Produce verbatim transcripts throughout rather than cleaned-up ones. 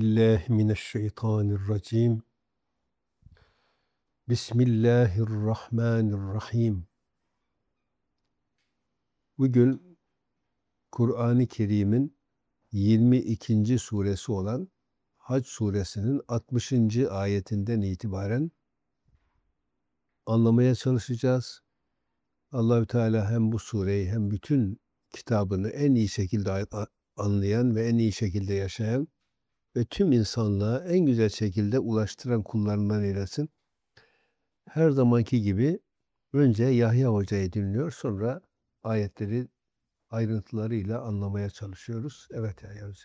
billahi mineşşeytanirracim. Bismillahirrahmanirrahim. Bugün Kur'an-ı Kerim'in yirmi ikinci suresi olan Hac suresinin altmışıncı ayetinden itibaren anlamaya çalışacağız. Allahü Teala hem bu sureyi hem bütün kitabını en iyi şekilde anlayan ve en iyi şekilde yaşayan ve tüm insanlığa en güzel şekilde ulaştıran kullarından eylesin. Her zamanki gibi önce Yahya Hoca'yı dinliyor, sonra ayetleri ayrıntılarıyla anlamaya çalışıyoruz. Evet Yahya Hoca.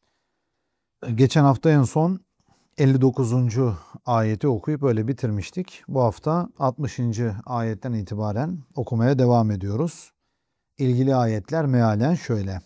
Geçen hafta en son elli dokuzuncu ayeti okuyup öyle bitirmiştik. Bu hafta altmışıncı ayetten itibaren okumaya devam ediyoruz. İlgili ayetler mealen şöyle.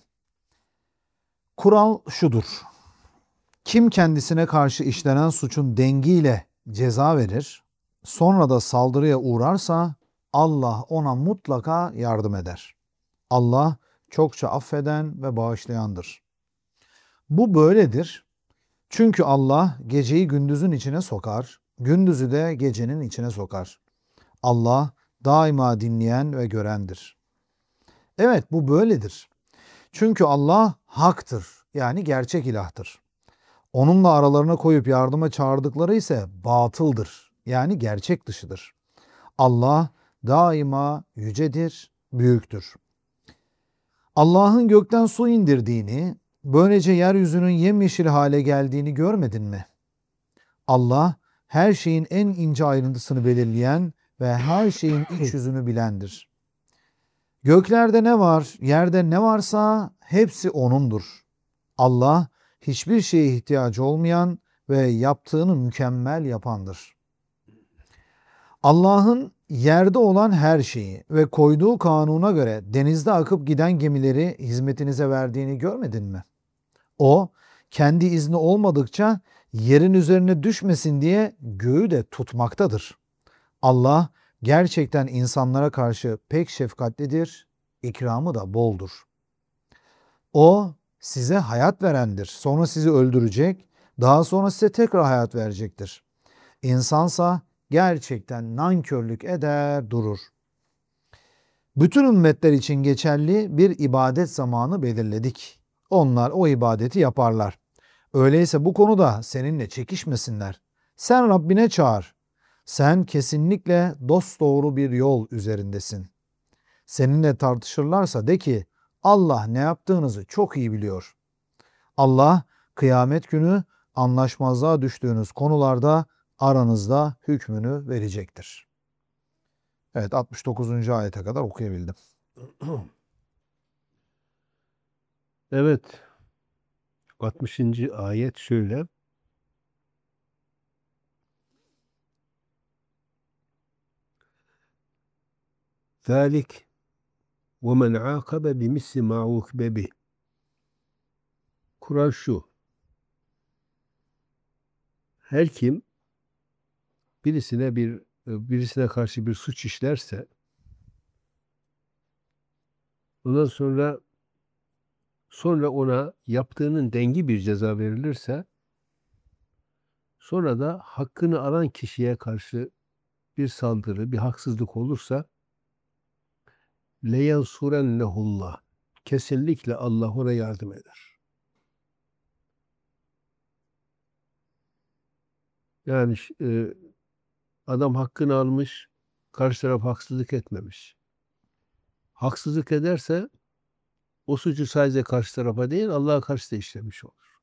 Kural şudur. Kim kendisine karşı işlenen suçun dengiyle ceza verir, sonra da saldırıya uğrarsa Allah ona mutlaka yardım eder. Allah çokça affeden ve bağışlayandır. Bu böyledir. Çünkü Allah geceyi gündüzün içine sokar, gündüzü de gecenin içine sokar. Allah daima dinleyen ve görendir. Evet, bu böyledir. Çünkü Allah haktır, yani gerçek ilahtır. Onunla aralarına koyup yardıma çağırdıkları ise batıldır, yani gerçek dışıdır. Allah daima yücedir, büyüktür. Allah'ın gökten su indirdiğini, böylece yeryüzünün yemyeşil hale geldiğini görmedin mi? Allah her şeyin en ince ayrıntısını belirleyen ve her şeyin iç yüzünü bilendir. Göklerde ne var, yerde ne varsa hepsi O'nundur. Allah hiçbir şeye ihtiyacı olmayan ve yaptığını mükemmel yapandır. Allah'ın yerde olan her şeyi ve koyduğu kanuna göre denizde akıp giden gemileri hizmetinize verdiğini görmedin mi? O, kendi izni olmadıkça yerin üzerine düşmesin diye göğü de tutmaktadır. Allah gerçekten insanlara karşı pek şefkatlidir, ikramı da boldur. O size hayat verendir. Sonra sizi öldürecek, daha sonra size tekrar hayat verecektir. İnsansa gerçekten nankörlük eder durur. Bütün ümmetler için geçerli bir ibadet zamanı belirledik. Onlar o ibadeti yaparlar. Öyleyse bu konuda seninle çekişmesinler. Sen Rabbine çağır. Sen kesinlikle dosdoğru bir yol üzerindesin. Seninle tartışırlarsa de ki Allah ne yaptığınızı çok iyi biliyor. Allah kıyamet günü anlaşmazlığa düştüğünüz konularda aranızda hükmünü verecektir. Evet, altmış dokuzuncu ayete kadar okuyabildim. Evet, altmışıncı ayet şöyle. Zalik ve men akabe bimisli ma ukbe bih. Kural şu. Her kim birisine bir birisine karşı bir suç işlerse, ondan sonra sonra ona yaptığının dengi bir ceza verilirse, sonra da hakkını alan kişiye karşı bir saldırı, bir haksızlık olursa leyansurennehullah. Kesinlikle Allah ona yardım eder. Yani e, adam hakkını almış, karşı taraf haksızlık etmemiş. Haksızlık ederse o suçu sadece karşı tarafa değil, Allah'a karşı da işlemiş olur.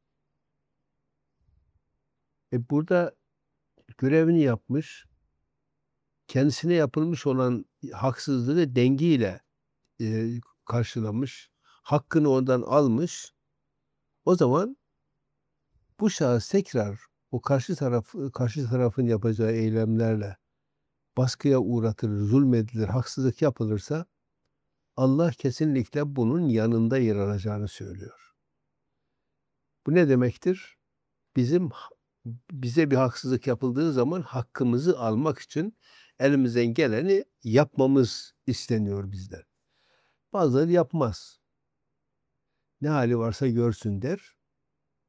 E burada görevini yapmış, kendisine yapılmış olan haksızlığı dengiyle e, karşılamış, hakkını ondan almış. O zaman bu şahıs tekrar o karşı taraf karşı tarafın yapacağı eylemlerle baskıya uğratılır, zulmedilir, haksızlık yapılırsa Allah kesinlikle bunun yanında yer alacağını söylüyor. Bu ne demektir? Bizim bize bir haksızlık yapıldığı zaman hakkımızı almak için elimizden geleni yapmamız isteniyor bizden. Bazıları yapmaz. Ne hali varsa görsün der.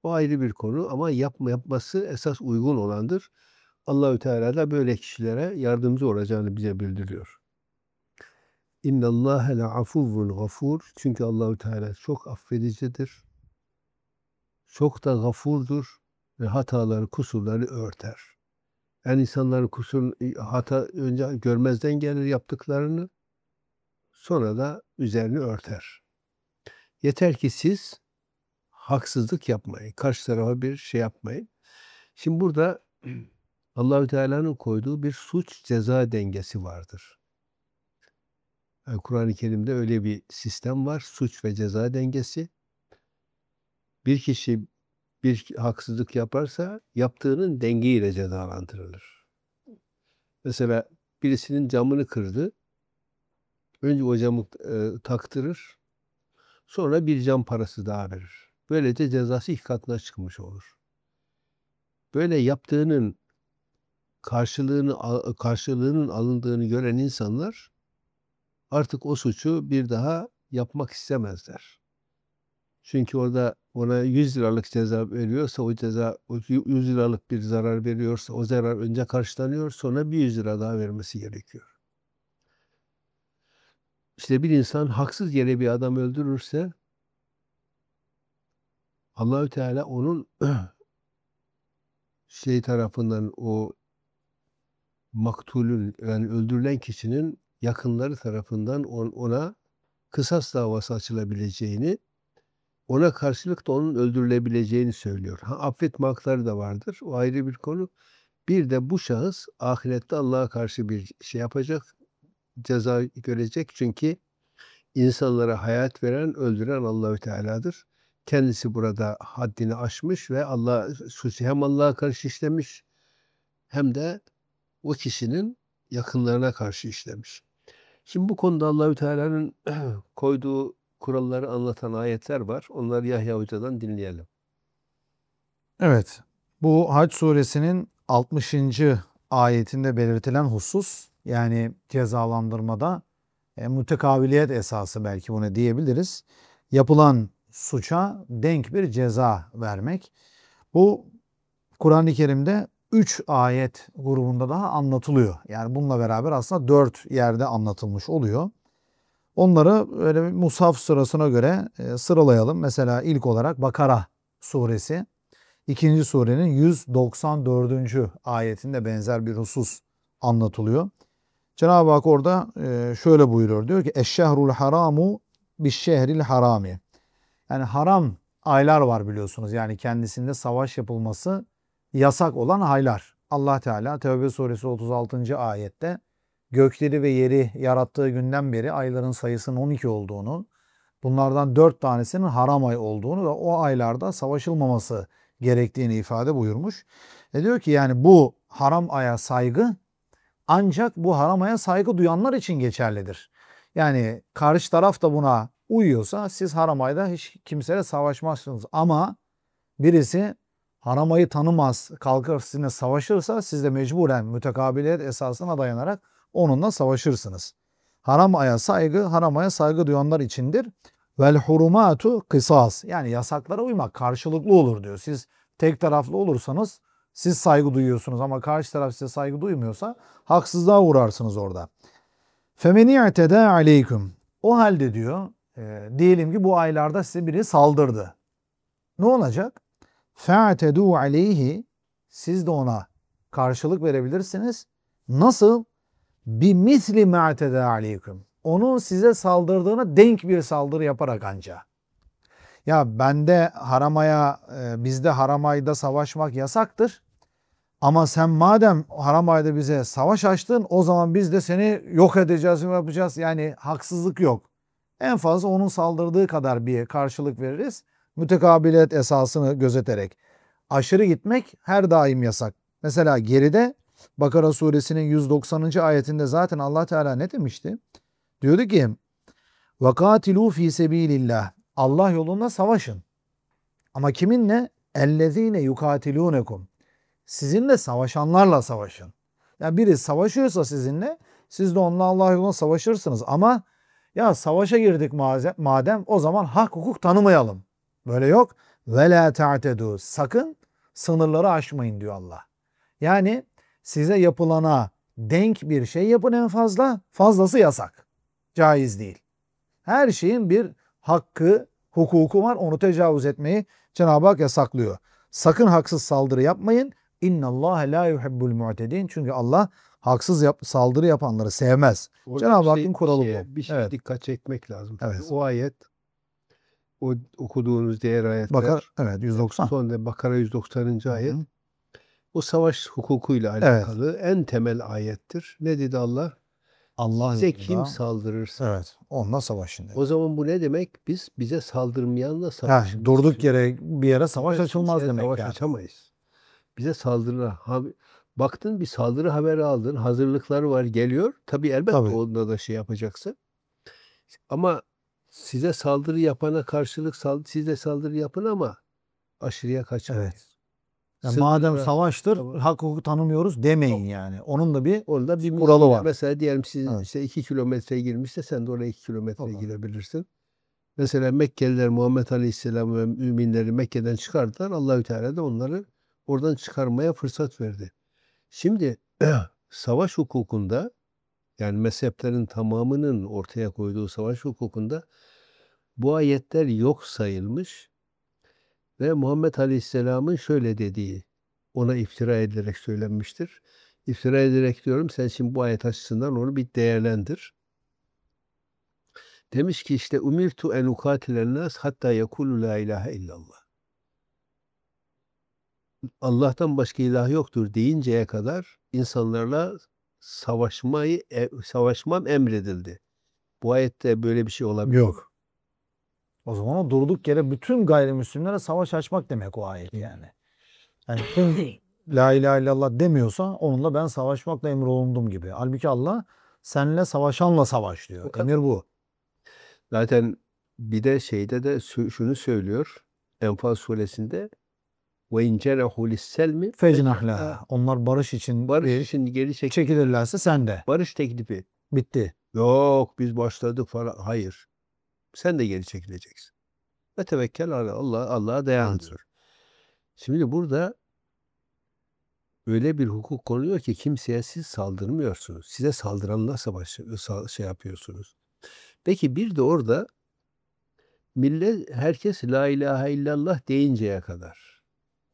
O ayrı bir konu ama yapma yapması esas uygun olandır. Allahü Teala da böyle kişilere yardımcı olacağını bize bildiriyor. İnnallâhe le'afuvvun gafur. Çünkü Allahü Teala çok affedicidir. Çok da gafurdur ve hataları, kusurları örter. Yani insanların kusur, hata önce görmezden gelir yaptıklarını, sonra da üzerini örter. Yeter ki siz haksızlık yapmayın. Karşı tarafa bir şey yapmayın. Şimdi burada Allahü Teala'nın koyduğu bir suç ceza dengesi vardır. Yani Kur'an-ı Kerim'de öyle bir sistem var. Suç ve ceza dengesi. Bir kişi bir haksızlık yaparsa yaptığının dengeyle cezalandırılır. Mesela birisinin camını kırdı. Önce o camı e, taktırır. Sonra bir cam parası daha verir. Böylece cezası iki katına çıkmış olur. Böyle yaptığının karşılığını karşılığının alındığını gören insanlar artık o suçu bir daha yapmak istemezler. Çünkü orada ona yüz liralık ceza veriyorsa o ceza yüz liralık bir zarar veriyorsa o zarar önce karşılanıyor, sonra bir yüz lira daha vermesi gerekiyor. İşte bir insan haksız yere bir adam öldürürse Allahü Teala onun şey tarafından o maktulün yani öldürülen kişinin yakınları tarafından ona kısas davası açılabileceğini, ona karşılık da onun öldürülebileceğini söylüyor. Ha, affetme hakları da vardır. O ayrı bir konu. Bir de bu şahıs ahirette Allah'a karşı bir şey yapacak, ceza görecek. Çünkü insanlara hayat veren, öldüren Allahü Teala'dır. Kendisi burada haddini aşmış ve Allah suçu hem Allah'a karşı işlemiş hem de o kişinin yakınlarına karşı işlemiş. Şimdi bu konuda Allahü Teala'nın koyduğu kuralları anlatan ayetler var. Onları Yahya Hoca'dan dinleyelim. Evet, bu Hac suresinin altmışıncı ayetinde belirtilen husus, yani cezalandırmada e, mutekabiliyet esası belki buna diyebiliriz. Yapılan suça denk bir ceza vermek. Bu Kur'an-ı Kerim'de üç ayet grubunda daha anlatılıyor. Yani bununla beraber aslında dört yerde anlatılmış oluyor. Onları öyle bir mushaf sırasına göre e, sıralayalım. Mesela ilk olarak Bakara suresi. İkinci surenin yüz doksan dördüncü ayetinde benzer bir husus anlatılıyor. Cenab-ı Hak orada e, şöyle buyuruyor. Diyor ki Eşşehrul haramu bişşehril harami. Yani haram aylar var biliyorsunuz. Yani kendisinde savaş yapılması yasak olan aylar. Allah Teala Tevbe suresi otuz altıncı ayette gökleri ve yeri yarattığı günden beri ayların sayısının on iki olduğunu, bunlardan dört tanesinin haram ay olduğunu ve o aylarda savaşılmaması gerektiğini ifade buyurmuş. E diyor ki yani bu haram aya saygı ancak bu haram aya saygı duyanlar için geçerlidir. Yani karşı taraf da buna uyuyorsa siz haram ayda hiç kimseyle savaşmazsınız. Ama birisi haram ayı tanımaz, kalkar sizinle savaşırsa siz de mecburen mütekabiliyet esasına dayanarak onunla savaşırsınız. Haram aya saygı, haram aya saygı duyanlar içindir. Vel hurumatu kısas. Yani yasaklara uymak karşılıklı olur diyor. Siz tek taraflı olursanız siz saygı duyuyorsunuz ama karşı taraf size saygı duymuyorsa haksızlığa uğrarsınız orada. Femeni i'teda aleyküm. O halde diyor, e, diyelim ki bu aylarda size biri saldırdı. Ne olacak? Fe'tedu aleyhi. Siz de ona karşılık verebilirsiniz. Nasıl? Bi misli ma'teda aleyküm. Onun size saldırdığına denk bir saldırı yaparak anca. Ya bende haramaya, e, bizde haramayda savaşmak yasaktır. Ama sen madem haram ayda bize savaş açtın o zaman biz de seni yok edeceğiz, yapacağız. Yani haksızlık yok. En fazla onun saldırdığı kadar bir karşılık veririz. Mütekabiliyet esasını gözeterek. Aşırı gitmek her daim yasak. Mesela geride Bakara suresinin yüz doksanıncı ayetinde zaten Allah Teala ne demişti? Diyordu ki وَقَاتِلُوا ف۪ي سَب۪يلِ اللّٰهِ Allah yolunda savaşın. Ama kiminle? اَلَّذ۪ينَ يُقَاتِلُونَكُمْ Sizinle savaşanlarla savaşın. Yani biri savaşıyorsa sizinle siz de onunla Allah yolunda savaşırsınız. Ama ya savaşa girdik madem o zaman hak hukuk tanımayalım. Böyle yok. ve la ta'tedu. Sakın sınırları aşmayın diyor Allah. Yani size yapılana denk bir şey yapın en fazla. Fazlası yasak. Caiz değil. Her şeyin bir hakkı, hukuku var. Onu tecavüz etmeyi Cenab-ı Hak yasaklıyor. Sakın haksız saldırı yapmayın. İnnallâhe lâ yuhibbul mu'tedin. Çünkü Allah haksız yap, saldırı yapanları sevmez. Orada Cenab-ı bir Hakk'ın şey, bir kuralı bu. şeye, bir şeye Evet. dikkat çekmek lazım. Tabii Evet. o ayet, o okuduğunuz diğer Bakar, ayetler, evet yüz doksan. son Bakara yüz doksanıncı Hı ayet, hı. o savaş hukukuyla Evet. alakalı en temel ayettir. Ne dedi Allah? Allah Size kim yolunda. saldırırsa. Evet. Onunla savaşın dedi. O zaman bu ne demek? Biz bize saldırmayanla Ha, savaşırız. durduk Çünkü yere bir yere savaş evet, açılmaz kimseye demek savaş yani. açamayız. Bize saldırı, ha- baktın bir saldırı haberi aldın, hazırlıkları var, geliyor. Tabii elbette Tabii. onda da şey yapacaksın. Ama size saldırı yapana karşılık sal- siz de saldırı yapın ama aşırıya kaçmayın. Evet. Yani madem Sınırlara, savaştır, tamam. hak hukuku tanımıyoruz demeyin Yok. yani. Onun da bir Orada bir kuralı mesire. var. Mesela diyelim siz Evet. işte iki kilometre girmişse sen de oraya iki kilometre O kadar. girebilirsin. Mesela Mekkeliler Muhammed Aleyhisselam ve müminleri Mekke'den çıkardılar. Allahü Teala da onları oradan çıkarmaya fırsat verdi. Şimdi savaş hukukunda, yani mezheplerin tamamının ortaya koyduğu savaş hukukunda bu ayetler yok sayılmış ve Muhammed Aleyhisselam'ın şöyle dediği ona iftira edilerek söylenmiştir. İftira ederek diyorum, sen şimdi bu ayet açısından onu bir değerlendir. Demiş ki işte umirtu en ukatilen nas hatta yekulu la ilahe illallah. Allah'tan başka ilah yoktur deyinceye kadar insanlarla savaşmayı e, savaşmam emredildi. Bu ayette böyle bir şey olabilir mi? Yok. O zaman o durduk yere bütün gayrimüslimlere savaş açmak demek o ayet yani. Yani kim la ilahe illallah demiyorsa onunla ben savaşmakla emrolundum gibi. Halbuki Allah seninle savaşanla savaş diyor. O kadar. Emir bu. Zaten bir de şeyde de sö- şunu söylüyor. Enfal suresinde ve incerehu lisselmi Fecnahla. Onlar barış için barış bir için geri çek çekilirlerse sen de. barış teklifi. Bitti. Yok biz başladık falan. Hayır. Sen de geri çekileceksin. Ve tevekkel ala Allah, Allah'a dayan Evet. diyor. Şimdi burada öyle bir hukuk konuyor ki kimseye siz saldırmıyorsunuz. Size saldıranla savaş sa- şey yapıyorsunuz. Peki bir de orada millet, herkes la ilahe illallah deyinceye kadar.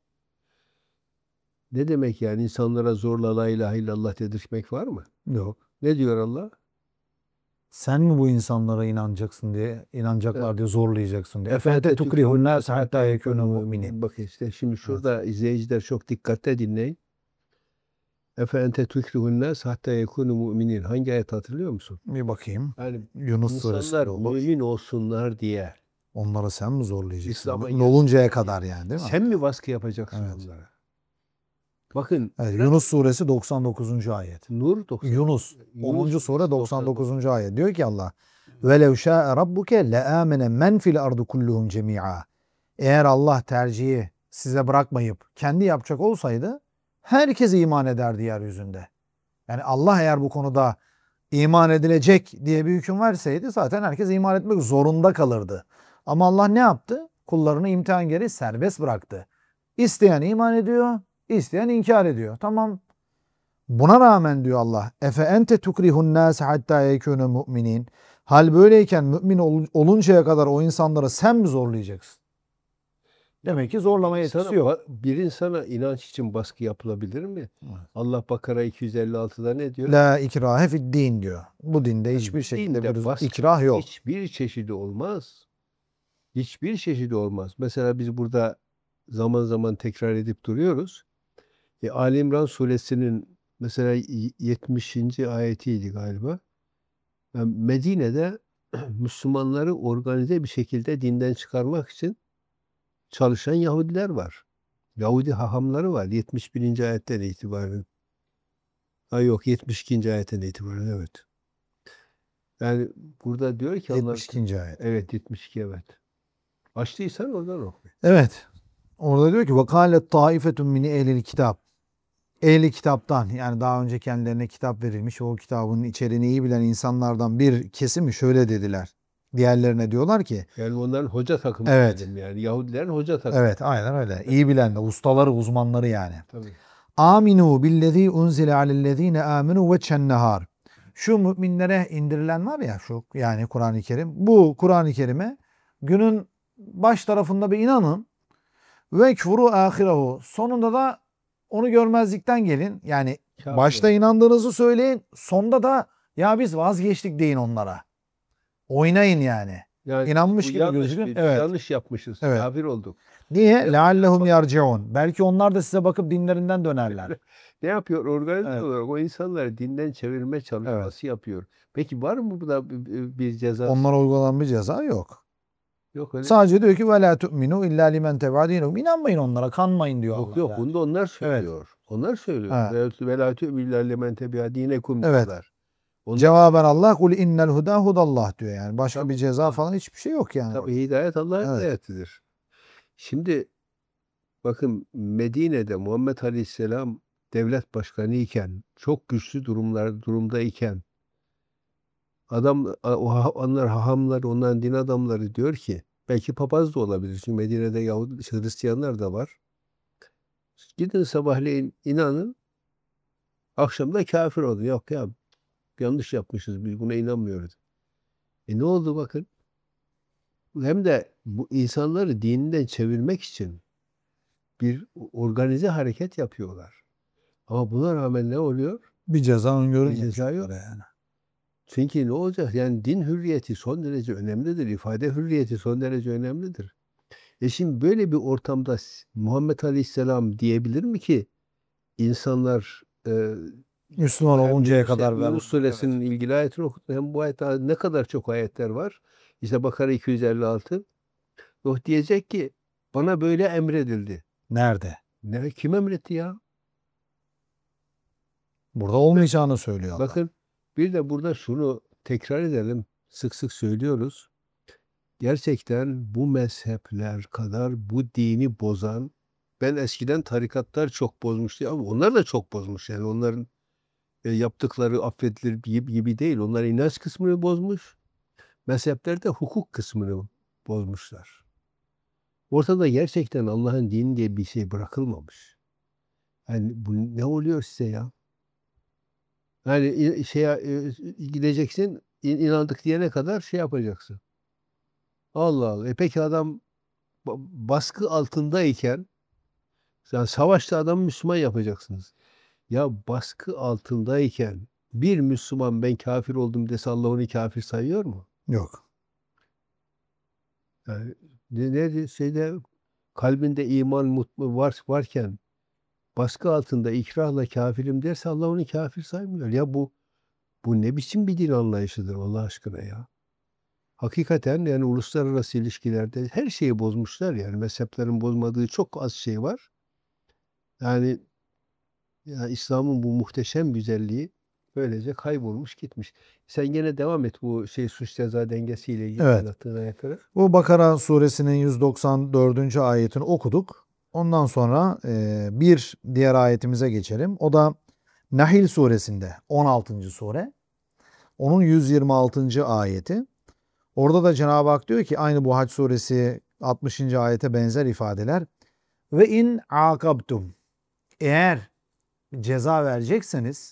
Ne demek yani, insanlara zorla la ilahe illallah dedirtmek var mı? Yok. Ne diyor Allah? Sen mi bu insanlara inanacaksın diye, inanacaklar Evet. diye zorlayacaksın diye. Efente Efente tukrihun nas tükrihun hatta yekunu mu'minin. Bakın işte şimdi şurada izleyiciler çok dikkatle dinleyin. Efente tükrihun nas hatta yekunu mu'minin. Hangi ayet hatırlıyor musun? Bir bakayım. Yani Yunus insanlar suresinde olur. mümin olsunlar diye Onları sen mi zorlayacaksın? İslam'a Mümin oluncaya gelsinler kadar diye. yani değil mi? Sen mi baskı yapacaksın Evet. onlara? Bakın Evet, Cenab-ı Yunus suresi doksan dokuzuncu ayet. Nur doksan. Yunus Yunus onuncu sure suresi doksan dokuzuncu doksan dokuz. ayet. Diyor ki Allah: "Velev şâ'e rabbuke leâmene men fil ardı kulluhum cemî'a." Eğer Allah tercihi size bırakmayıp kendi yapacak olsaydı herkes iman ederdi yeryüzünde. Yani Allah eğer bu konuda iman edilecek diye bir hüküm verseydi zaten herkes iman etmek zorunda kalırdı. Ama Allah ne yaptı? Kullarını imtihan gereği serbest bıraktı. İsteyen iman ediyor, isteyen inkar ediyor. Tamam. Buna rağmen diyor Allah, efe ente tukrihun nas hatta yekunu mu'minin. Hal böyleyken mümin ol- oluncaya kadar o insanları sen mi zorlayacaksın? Demek ki zorlama Bir yetkisi insana, yok. ba- bir insana inanç için baskı yapılabilir mi? Evet. Allah Bakara iki yüz elli altıda ne diyor? La ikrahe fid din diyor. Bu dinde Yani hiçbir şekilde dinde bir baskı ikrah yok. hiçbir çeşidi olmaz. Hiçbir çeşidi olmaz. Mesela biz burada zaman zaman tekrar edip duruyoruz. E, Ali İmran suresinin mesela y- yetmişinci ayetiydi galiba. Yani Medine'de Müslümanları organize bir şekilde dinden çıkarmak için çalışan Yahudiler var. Yahudi hahamları var. yetmiş birinci ayetten itibaren. Ha yok, yetmiş ikinci ayetten itibaren, evet. Yani burada diyor ki Allah, yetmiş ikinci ayet. evet yetmiş iki, evet. Açtıysan oradan oku. Evet. Orada diyor ki vakalet taifetun min ehlil kitap. Ehli kitaptan, yani daha önce kendilerine kitap verilmiş, o kitabın içeriğini iyi bilen insanlardan bir kesimi şöyle dediler. Diğerlerine diyorlar ki Yani onların hoca takımı evet, diyelim yani. Yahudilerin hoca takımı. evet aynen öyle. İyi bilenler, ustaları, uzmanları yani. Tabii. Aminu billezî unzile alellezîne âmenû veçhen nehâr. Şu müminlere indirilen var ya, şu yani Kur'an-ı Kerim. Bu Kur'an-ı Kerim'e günün baş tarafında bir inanın. Ve ekfuru ahirehu. Sonunda da onu görmezlikten gelin. Yani Kafir başta oldu. inandığınızı söyleyin. Sonda da ya biz vazgeçtik deyin onlara. Oynayın yani. Yani bu İnanmış gibi yanlış gözükün. bir, biz Evet. yanlış yapmışız. Evet. Kafir olduk. Niye? Ne, ne Leallehum yapalım? yarciun. Belki onlar da size bakıp dinlerinden dönerler. Ne yapıyor? Organize Evet. olarak o insanları dinden çevirme Evet. çalışması yapıyor. Peki var mı burada bir, bir- bir cezası? Onlara uygulanan bir ceza yok. Yok öyle. Sadece diyor ki ve la tu'minu illa limen teb'a dinuhum. İnanmayın onlara, kanmayın diyor Yok Allah yok. yani. Bunu da onlar Evet. söylüyor. Onlar söylüyor. Ha. Ve ve la tu'minu lemen tebi'a dinekum Evet. diyorlar. Onlar Cevaben Allah kul innel huda hudallah diyor yani. Başka bir tabii, ceza falan hiçbir şey yok yani tabii orada. hidayet Allah'ın Evet. hidayetidir. Şimdi bakın Medine'de Muhammed Aleyhisselam devlet başkanı iken, çok güçlü durumlar durumdayken adam o ha- onlar hahamlar, onların din adamları diyor ki belki papaz da olabilir. Çünkü Medine'de Yahudi Hristiyanlar da var. Gidin sabahleyin inanın, akşam da kafir olun. Yok ya yanlış yapmışız biz buna inanmıyoruz. E ne oldu bakın? Hem de bu insanları dininden çevirmek için bir organize hareket yapıyorlar. Ama buna rağmen ne oluyor? Bir ceza Bir öngörülmemiş ceza yok. onlara yani. Çünkü ne olacak? Yani din hürriyeti son derece önemlidir. İfade hürriyeti son derece önemlidir. E şimdi böyle bir ortamda s- Muhammed Aleyhisselam diyebilir mi ki insanlar e, Müslüman hem oluncaya Yunus, hem kadar ver. Yunus Evet. suresinin ilgili ayetini okudum hem bu ayet ne kadar çok ayetler var. İşte Bakara iki yüz elli altı. Nuh diyecek ki bana böyle emredildi. Nerede? Ne kim emretti ya? Burada Kim olmayacağını söylüyor Allah. Bakın bir de burada şunu tekrar edelim. Sık sık söylüyoruz. Gerçekten bu mezhepler kadar bu dini bozan, ben eskiden tarikatlar çok bozmuştu ama onlar da çok bozmuş. Yani onların e, yaptıkları affedilir gibi, gibi değil. Onlar inanç kısmını bozmuş. Mezhepler de hukuk kısmını bozmuşlar. Ortada gerçekten Allah'ın dini diye bir şey bırakılmamış. Yani bu ne oluyor size ya? Yani i- şeye e, gideceksin, in- inandık diyene kadar şey yapacaksın. Allah Allah. E peki adam ba- baskı altındayken, yani savaşta adamı Müslüman yapacaksınız. Ya baskı altındayken bir Müslüman ben kafir oldum dese Allah onu kafir sayıyor mu? Yok. Yani ne, ne şeyde kalbinde iman mutlu var varken baskı altında ikrahla kafirim derse Allah onu kafir saymıyor. Ya bu bu ne biçim bir din anlayışıdır Allah aşkına ya? Hakikaten yani uluslararası ilişkilerde her şeyi bozmuşlar yani mezheplerin bozmadığı çok az şey var. Yani ya İslam'ın bu muhteşem güzelliği böylece kaybolmuş gitmiş. Sen gene devam et bu şey suç ceza dengesiyle ilgili Evet. anlattığın ayetleri. Bu Bakara suresinin yüz doksan dördüncü ayetini okuduk. Ondan sonra e, bir diğer ayetimize geçelim. O da Nahil suresinde on altıncı sure. Onun yüz yirmi altıncı ayeti. Orada da Cenab-ı Hak diyor ki aynı bu Hac suresi altmışıncı ayete benzer ifadeler. Ve in akabtum. Eğer ceza verecekseniz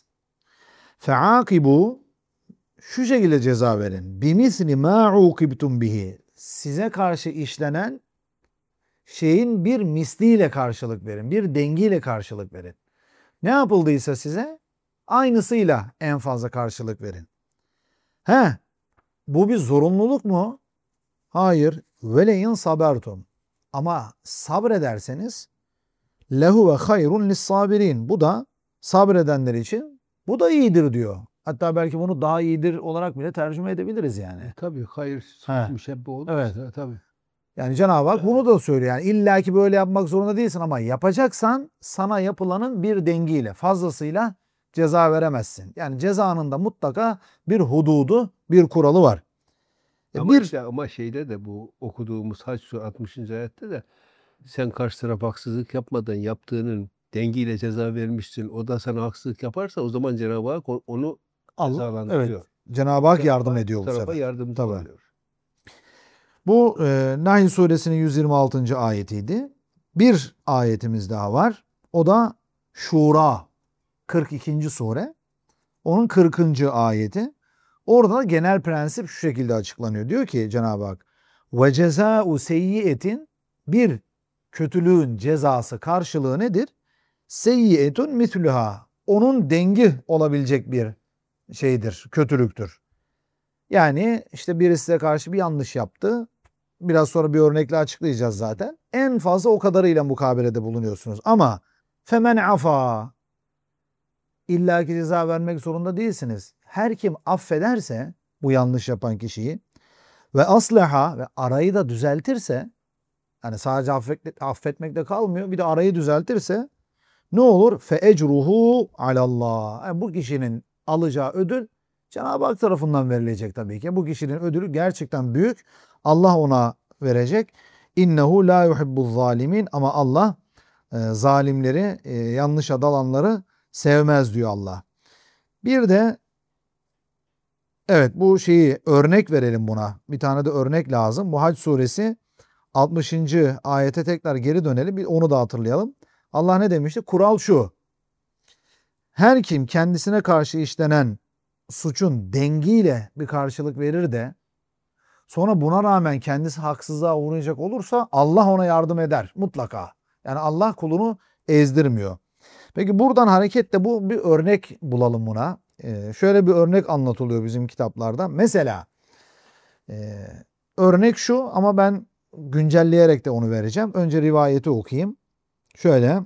feakibu, şu şekilde ceza verin. Bimisli ma ukibtum bihi. Size karşı işlenen şeyin bir misliyle karşılık verin. Bir dengiyle karşılık verin. Ne yapıldıysa size aynısıyla en fazla karşılık verin. He, bu bir zorunluluk mu? Hayır. Veleyin sabertum. Ama sabrederseniz lehu ve hayrun lis sabirin. Bu da sabredenler için bu da iyidir diyor. Hatta belki bunu daha iyidir olarak bile tercüme edebiliriz E, yani. tabii hayır He, müşebbe evet. olmaz. Tabii. Yani Cenab-ı Hak bunu da söylüyor. Yani illa ki böyle yapmak zorunda değilsin ama yapacaksan sana yapılanın bir dengiyle, fazlasıyla ceza veremezsin. Yani cezanın da mutlaka bir hududu, bir kuralı var. E Ama bir işte ama şeyde de bu okuduğumuz Hac suresi altmışıncı ayette de sen karşı tarafa haksızlık yapmadan yaptığının dengiyle ceza vermişsin. O da sana haksızlık yaparsa o zaman Cenab-ı Hak o- onu al, evet, cezalandırıyor. Cenab-ı Hak Cenab-ı yardım Hak bu ediyor bu tarafa sefer. yardımcı Tabii. oluyor. Bu e, Nahl suresinin yüz yirmi altıncı ayetiydi. Bir ayetimiz daha var. O da Şura kırk ikinci sure. Onun kırkıncı ayeti. Orada da genel prensip şu şekilde açıklanıyor. Diyor ki Cenab-ı Hak ve cezâ'u seyyiyetin, bir kötülüğün cezası, karşılığı nedir? Seyyiyetun mitlüha, onun dengi olabilecek bir şeydir, kötülüktür. Yani işte birisi size karşı bir yanlış yaptı. Biraz sonra bir örnekle açıklayacağız zaten. En fazla o kadarıyla mukabelede bulunuyorsunuz. Ama femen afa, illaki ceza vermek zorunda değilsiniz. Her kim affederse bu yanlış yapan kişiyi ve aslaha, ve arayı da düzeltirse, yani sadece affet, affetmekte kalmıyor, bir de arayı düzeltirse ne olur? Fe ecruhu alallah. Yani bu kişinin alacağı ödül Cenab-ı Hak tarafından verilecek tabii ki. Bu kişinin ödülü gerçekten büyük. Allah ona verecek. İnnehu la yuhibbuz zalimin, ama Allah e, zalimleri, e, yanlış adalanları sevmez diyor Allah. Bir de evet, bu şeyi örnek verelim buna. Bir tane de örnek lazım. Bu Hac suresi altmışıncı ayete tekrar geri dönelim. Bir onu da hatırlayalım. Allah ne demişti? Kural şu: her kim kendisine karşı işlenen suçun dengiyle bir karşılık verir de sonra buna rağmen kendisi haksızlığa uğrayacak olursa Allah ona yardım eder mutlaka. Yani Allah kulunu ezdirmiyor. Peki buradan hareketle bu bir örnek bulalım buna. Ee, şöyle bir örnek anlatılıyor bizim kitaplarda. Mesela e, örnek şu, ama ben güncelleyerek de onu vereceğim. Önce rivayeti okuyayım. Şöyle,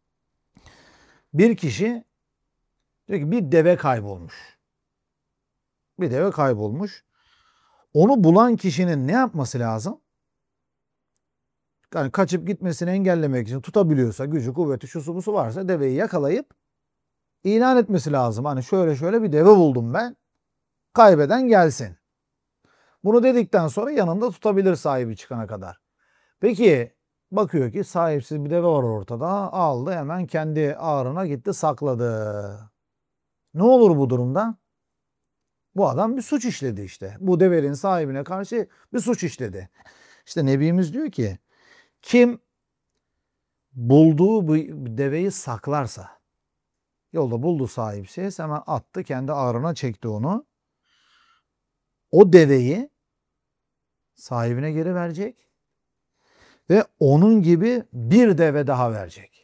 bir kişi diyor ki bir deve kaybolmuş. Bir deve kaybolmuş. Onu bulan kişinin ne yapması lazım? Yani kaçıp gitmesini engellemek için tutabiliyorsa, gücü, kuvveti, şusu busu varsa deveyi yakalayıp ilan etmesi lazım. Hani şöyle şöyle bir deve buldum ben. Kaybeden gelsin. Bunu dedikten sonra yanında tutabilir sahibi çıkana kadar. Peki bakıyor ki sahipsiz bir deve var ortada. Aldı, hemen kendi ağrına gitti, sakladı. Ne olur bu durumda? Bu adam bir suç işledi işte. Bu devenin sahibine karşı bir suç işledi. İşte Nebimiz diyor ki kim bulduğu bu deveyi saklarsa, yolda buldu sahipsiz, hemen attı, kendi ağrına çekti onu. O deveyi sahibine geri verecek ve onun gibi bir deve daha verecek.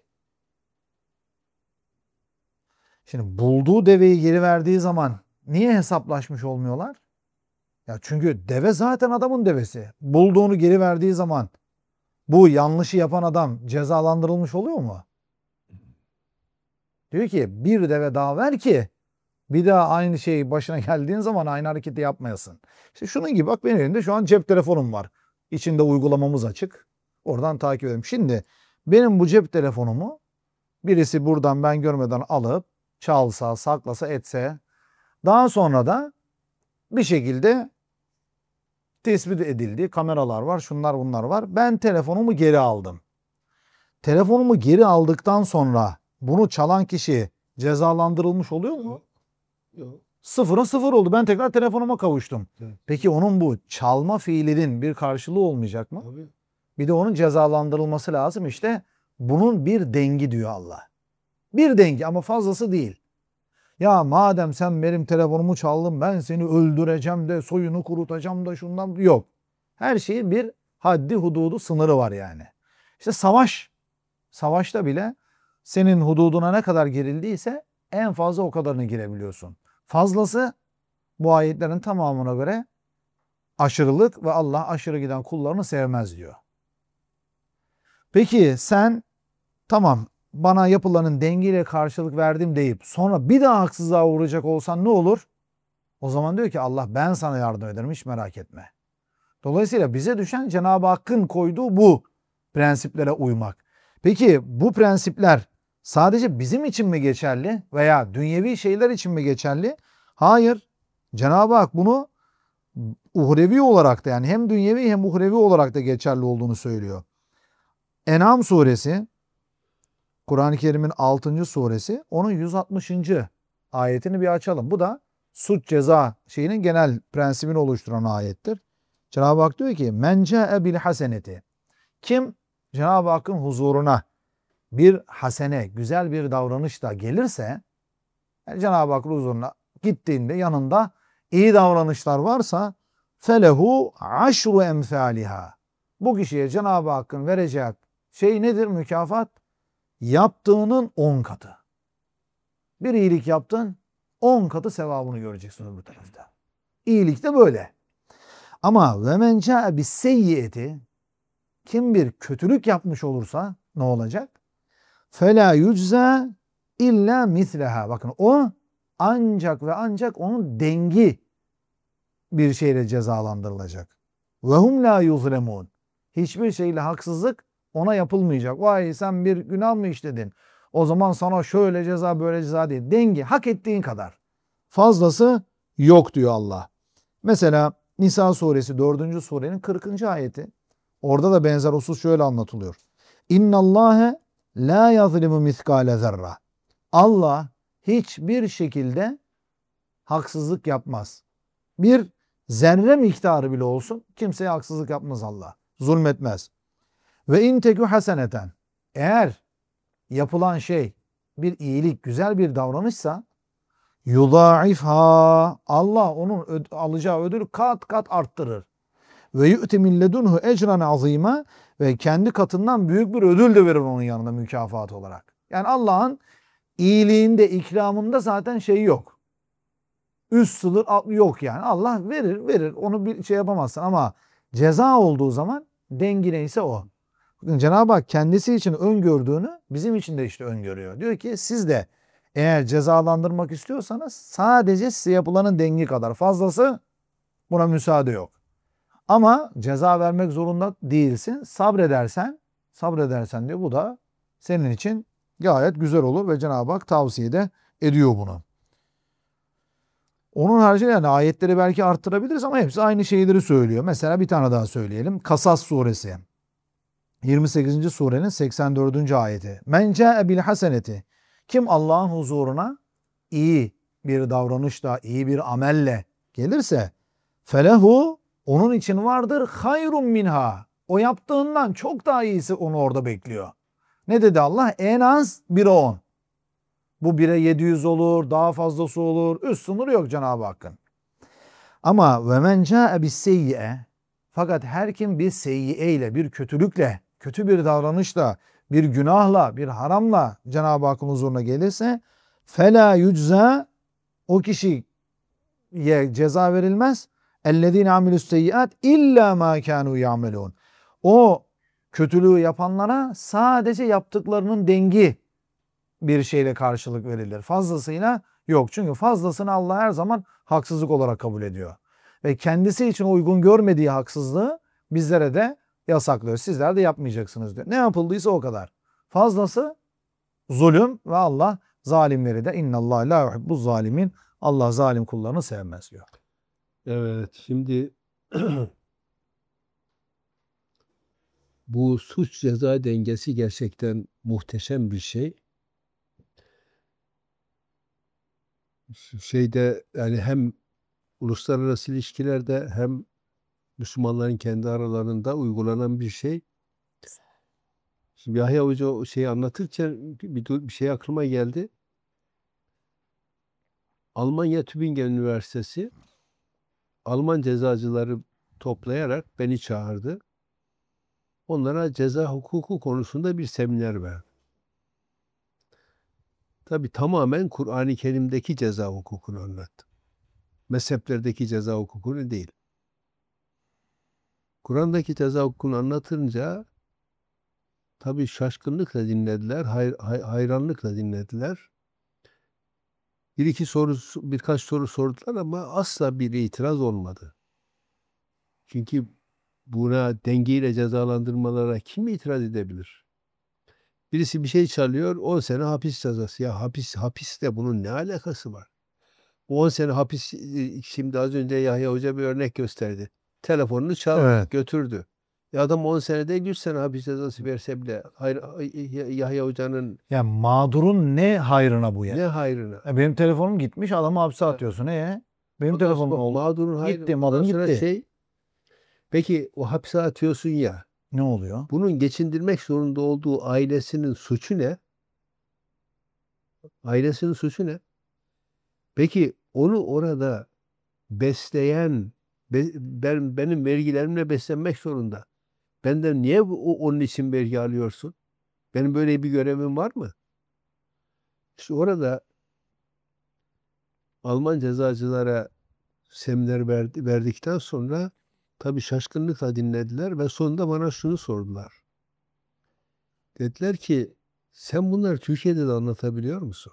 Şimdi bulduğu deveyi geri verdiği zaman niye hesaplaşmış olmuyorlar? Ya çünkü deve zaten adamın devesi. Bulduğunu geri verdiği zaman bu yanlışı yapan adam cezalandırılmış oluyor mu? Diyor ki bir deve daha ver ki bir daha aynı şey başına geldiğin zaman aynı hareketi yapmayasın. İşte şunun gibi, bak benim elimde şu an cep telefonum var. İçinde uygulamamız açık. Oradan takip edelim. Şimdi benim bu cep telefonumu birisi buradan ben görmeden alıp çalsa, saklasa, etse, daha sonra da bir şekilde tespit edildi. Kameralar var, şunlar bunlar var. Ben telefonumu geri aldım. Telefonumu geri aldıktan sonra bunu çalan kişi cezalandırılmış oluyor mu? Yok. Sıfıra sıfır oldu. Ben tekrar telefonuma kavuştum. Evet. Peki onun bu çalma fiilinin bir karşılığı olmayacak mı? Tabii. Bir de onun cezalandırılması lazım. İşte bunun bir dengi diyor Allah. Bir dengi, ama fazlası değil. Ya madem sen benim telefonumu çaldın, ben seni öldüreceğim de soyunu kurutacağım da şundan, yok. Her şeyin bir haddi hududu, sınırı var yani. İşte savaş. Savaşta bile senin hududuna ne kadar girildiyse en fazla o kadarını girebiliyorsun. Fazlası bu ayetlerin tamamına göre aşırılık ve Allah aşırı giden kullarını sevmez diyor. Peki sen tamam, bana yapılanın dengiyle karşılık verdim deyip sonra bir daha haksızlığa uğrayacak olsan ne olur? O zaman diyor ki Allah, ben sana yardım ederim, hiç merak etme. Dolayısıyla bize düşen Cenab-ı Hakk'ın koyduğu bu prensiplere uymak. Peki bu prensipler sadece bizim için mi geçerli veya dünyevi şeyler için mi geçerli? Hayır. Cenab-ı Hak bunu uhrevi olarak da, yani hem dünyevi hem uhrevi olarak da geçerli olduğunu söylüyor. En'am suresi, Kur'an-ı Kerim'in altıncı suresi, onun yüz altmışıncı ayetini bir açalım. Bu da suç ceza şeyinin genel prensibini oluşturan ayettir. Cenab-ı Hak diyor ki men ca'e bil haseneti. Kim Cenab-ı Hakk'ın huzuruna bir hasene, güzel bir davranışla gelirse, yani Cenab-ı Hakk'ın huzuruna gittiğinde yanında iyi davranışlar varsa felehu aşru emsaliha. Bu kişiye Cenab-ı Hakk'ın vereceği şey nedir? Mükafat yaptığının on katı. Bir iyilik yaptın, on katı sevabını göreceksin öbür tarafta. İyilik de böyle. Ama ve men ca'e bis seyyiyeti, kim bir kötülük yapmış olursa ne olacak? Fela yücza illa misleha. Bakın o ancak ve ancak onun dengi bir şeyle cezalandırılacak. Ve hum la yuzlemun. Hiçbir şeyle haksızlık ona yapılmayacak. Vay sen bir günah mı işledin? O zaman sana şöyle ceza böyle ceza değil. Dengi hak ettiğin kadar. Fazlası yok diyor Allah. Mesela Nisa suresi dördüncü surenin kırkıncı ayeti. Orada da benzer husus şöyle anlatılıyor. İnnallâhe la yazlimu miskale zerra. Allah hiçbir şekilde haksızlık yapmaz. Bir zerre miktarı bile olsun kimseye haksızlık yapmaz Allah. Zulmetmez. Ve in tekü haseneten. Eğer yapılan şey bir iyilik, güzel bir davranışsa yudâifhâ. Allah onun öd- alacağı ödülü kat kat arttırır. Ve yu'ti min ledunhu ecran azîmâ. Ve kendi katından büyük bir ödül de verir onun yanında mükafat olarak. Yani Allah'ın iyiliğinde, ikramında zaten şey yok. Üst sınır alt- yok yani. Allah verir, verir. Onu bir şey yapamazsın ama ceza olduğu zaman dengi neyse o. Bakın Cenab-ı Hak kendisi için öngördüğünü bizim için de işte öngörüyor. Diyor ki siz de eğer cezalandırmak istiyorsanız sadece size yapılanın dengi kadar, fazlası buna müsaade yok. Ama ceza vermek zorunda değilsin. Sabredersen, sabredersen diyor bu da senin için gayet güzel olur ve Cenab-ı Hak tavsiye de ediyor bunu. Onun haricinde yani ayetleri belki arttırabiliriz ama hepsi aynı şeyleri söylüyor. Mesela bir tane daha söyleyelim. Kasas suresi. yirmi sekizinci surenin seksen dördüncü ayeti. Men ca'e bil haseneti. Kim Allah'ın huzuruna iyi bir davranışla, iyi bir amelle gelirse felehu, onun için vardır hayrun minha. O yaptığından çok daha iyisi onu orada bekliyor. Ne dedi Allah? En az bire on. Bu bire yedi yüz olur, daha fazlası olur. Üst sınır yok Cenab-ı Hakk'ın. Ama ve men ca'e bis seyyi'e, fakat her kim bir seyyi'e ile, bir kötülükle, kötü bir davranışla, bir günahla, bir haramla Cenab-ı Hakk'ın huzuruna gelirse fela yücza, o kişiye ceza verilmez. Ellezine amilus seyyiat illa ma kanu ya'melun. O kötülüğü yapanlara sadece yaptıklarının dengi bir şeyle karşılık verilir. Fazlasıyla yok. Çünkü fazlasını Allah her zaman haksızlık olarak kabul ediyor. Ve kendisi için uygun görmediği haksızlığı bizlere de yasaklıyor. Sizler de yapmayacaksınız diyor. Ne yapıldıysa o kadar. Fazlası zulüm ve Allah zalimleri de innallâhe lâ yuhibbuz zalimin. Allah zalim kullarını sevmez diyor. Evet, şimdi bu suç ceza dengesi gerçekten muhteşem bir şey. Şeyde yani hem uluslararası ilişkilerde hem Müslümanların kendi aralarında uygulanan bir şey. Şimdi Yahya Hoca o şeyi anlatırken bir, bir şey aklıma geldi. Almanya Tübingen Üniversitesi Alman cezacıları toplayarak beni çağırdı. Onlara ceza hukuku konusunda bir seminer verdi. Tabii tamamen Kur'an-ı Kerim'deki ceza hukukunu anlattı. Mezheplerdeki ceza hukukunu değil. Kur'an'daki ceza hukukunu anlatınca tabii şaşkınlıkla dinlediler, hay, hay, hayranlıkla dinlediler. Bir iki soru, birkaç soru sordular ama asla bir itiraz olmadı. Çünkü buna dengeyle cezalandırmalara kim itiraz edebilir? Birisi bir şey çalıyor, on sene hapis cezası. Ya hapis, hapisle bunun ne alakası var? on sene hapis, şimdi az önce Yahya Hoca bir örnek gösterdi. Telefonunu çaldı, Evet. götürdü. Ya adam on sene değil yüz sene hapis cezası verse bile hayır, Yahya Hoca'nın Yani mağdurun ne hayrına bu ya? ne hayrına? E benim telefonum gitmiş, adamı hapse atıyorsun. E benim Ondan telefonum sonra oldu. mağdurun hayrı. Gitti, Ondan malım sonra gitti. şey Peki o hapse atıyorsun ya, Ne oluyor? bunun geçindirmek zorunda olduğu ailesinin suçu ne? Ailesinin suçu ne? Peki onu orada besleyen, be- ben benim vergilerimle beslenmek zorunda. Benden niye bu- o, onun için vergi alıyorsun? Benim böyle bir görevim var mı? İşte orada Alman cezacılara seminer verdi, verdikten sonra tabii şaşkınlıkla dinlediler ve sonunda bana şunu sordular. Dediler ki sen bunları Türkiye'de de anlatabiliyor musun?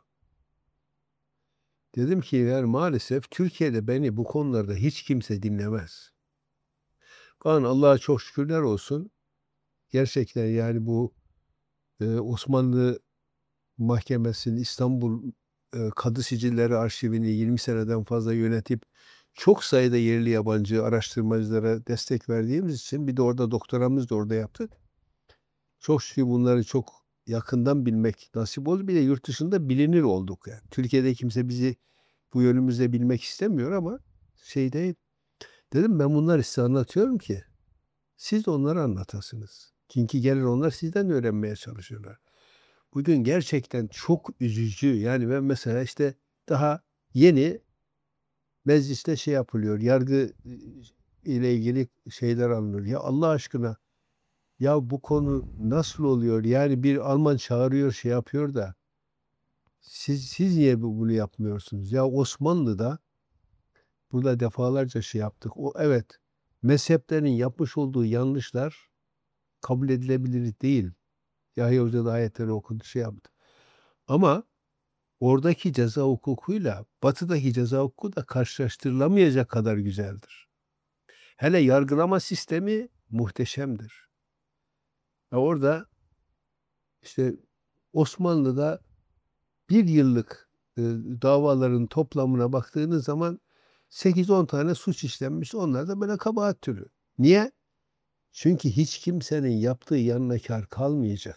Dedim ki yani maalesef Türkiye'de beni bu konularda hiç kimse dinlemez. Kaan Allah'a çok şükürler olsun. Gerçekten yani bu e, Osmanlı Mahkemesi'nin İstanbul e, Kadı Sicilleri Arşivini yirmi seneden fazla yönetip çok sayıda yerli yabancı araştırmacılara destek verdiğimiz için bir de orada doktoramız da orada yaptık. Çok şükür bunları çok yakından bilmek nasip oldu. Bir de yurt dışında bilinir olduk yani. Türkiye'de kimse bizi bu yönümüzde bilmek istemiyor ama şey değil. Dedim ben bunları size anlatıyorum ki siz de onları anlatasınız. Çünkü gelir onlar sizden öğrenmeye çalışıyorlar. Bugün gerçekten çok üzücü. Yani ben mesela işte daha yeni mecliste şey yapılıyor. Yargı e, ile ilgili şeyler alınıyor. Ya Allah aşkına ya bu konu nasıl oluyor? Yani bir Alman çağırıyor şey yapıyor da siz siz niye bu- bunu yapmıyorsunuz? Ya Osmanlı'da burada defalarca şey yaptık. O evet mezheplerin yapmış olduğu yanlışlar kabul edilebilir değil. Yahya Hoca da ayetleri okudu şey yaptı. Ama oradaki ceza hukukuyla batıdaki ceza hukuku da karşılaştırılamayacak kadar güzeldir. Hele yargılama sistemi muhteşemdir. Ya orada işte Osmanlı'da bir yıllık e, davaların toplamına baktığınız zaman sekiz on tane suç işlenmiş. Onlar da böyle kabahat türü. Niye? Çünkü hiç kimsenin yaptığı yanına kâr kalmayacak.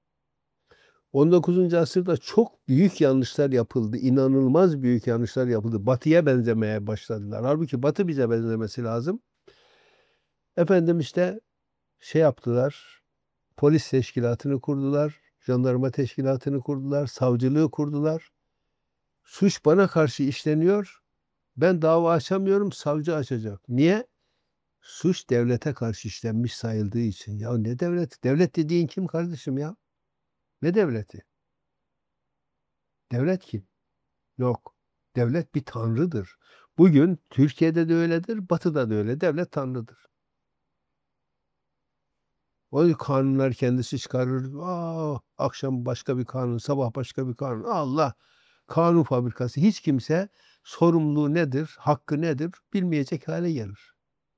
on dokuzuncu asırda çok büyük yanlışlar yapıldı. İnanılmaz büyük yanlışlar yapıldı. Batı'ya benzemeye başladılar. Halbuki Batı bize benzemesi lazım. Efendim işte şey yaptılar. Polis teşkilatını kurdular. Jandarma teşkilatını kurdular. Savcılığı kurdular. Suç bana karşı işleniyor. Ben dava açamıyorum. Savcı açacak. Niye? Suç devlete karşı işlenmiş sayıldığı için. Ya ne devlet? Devlet dediğin kim kardeşim ya? Ne devleti? Devlet kim? Yok. Devlet bir tanrıdır. Bugün Türkiye'de de öyledir, Batı'da da öyle. Devlet tanrıdır. O kanunlar kendisi çıkarır. Aa, akşam başka bir kanun, sabah başka bir kanun. Allah! Kanun fabrikası. Hiç kimse sorumluluğu nedir, hakkı nedir bilmeyecek hale gelir.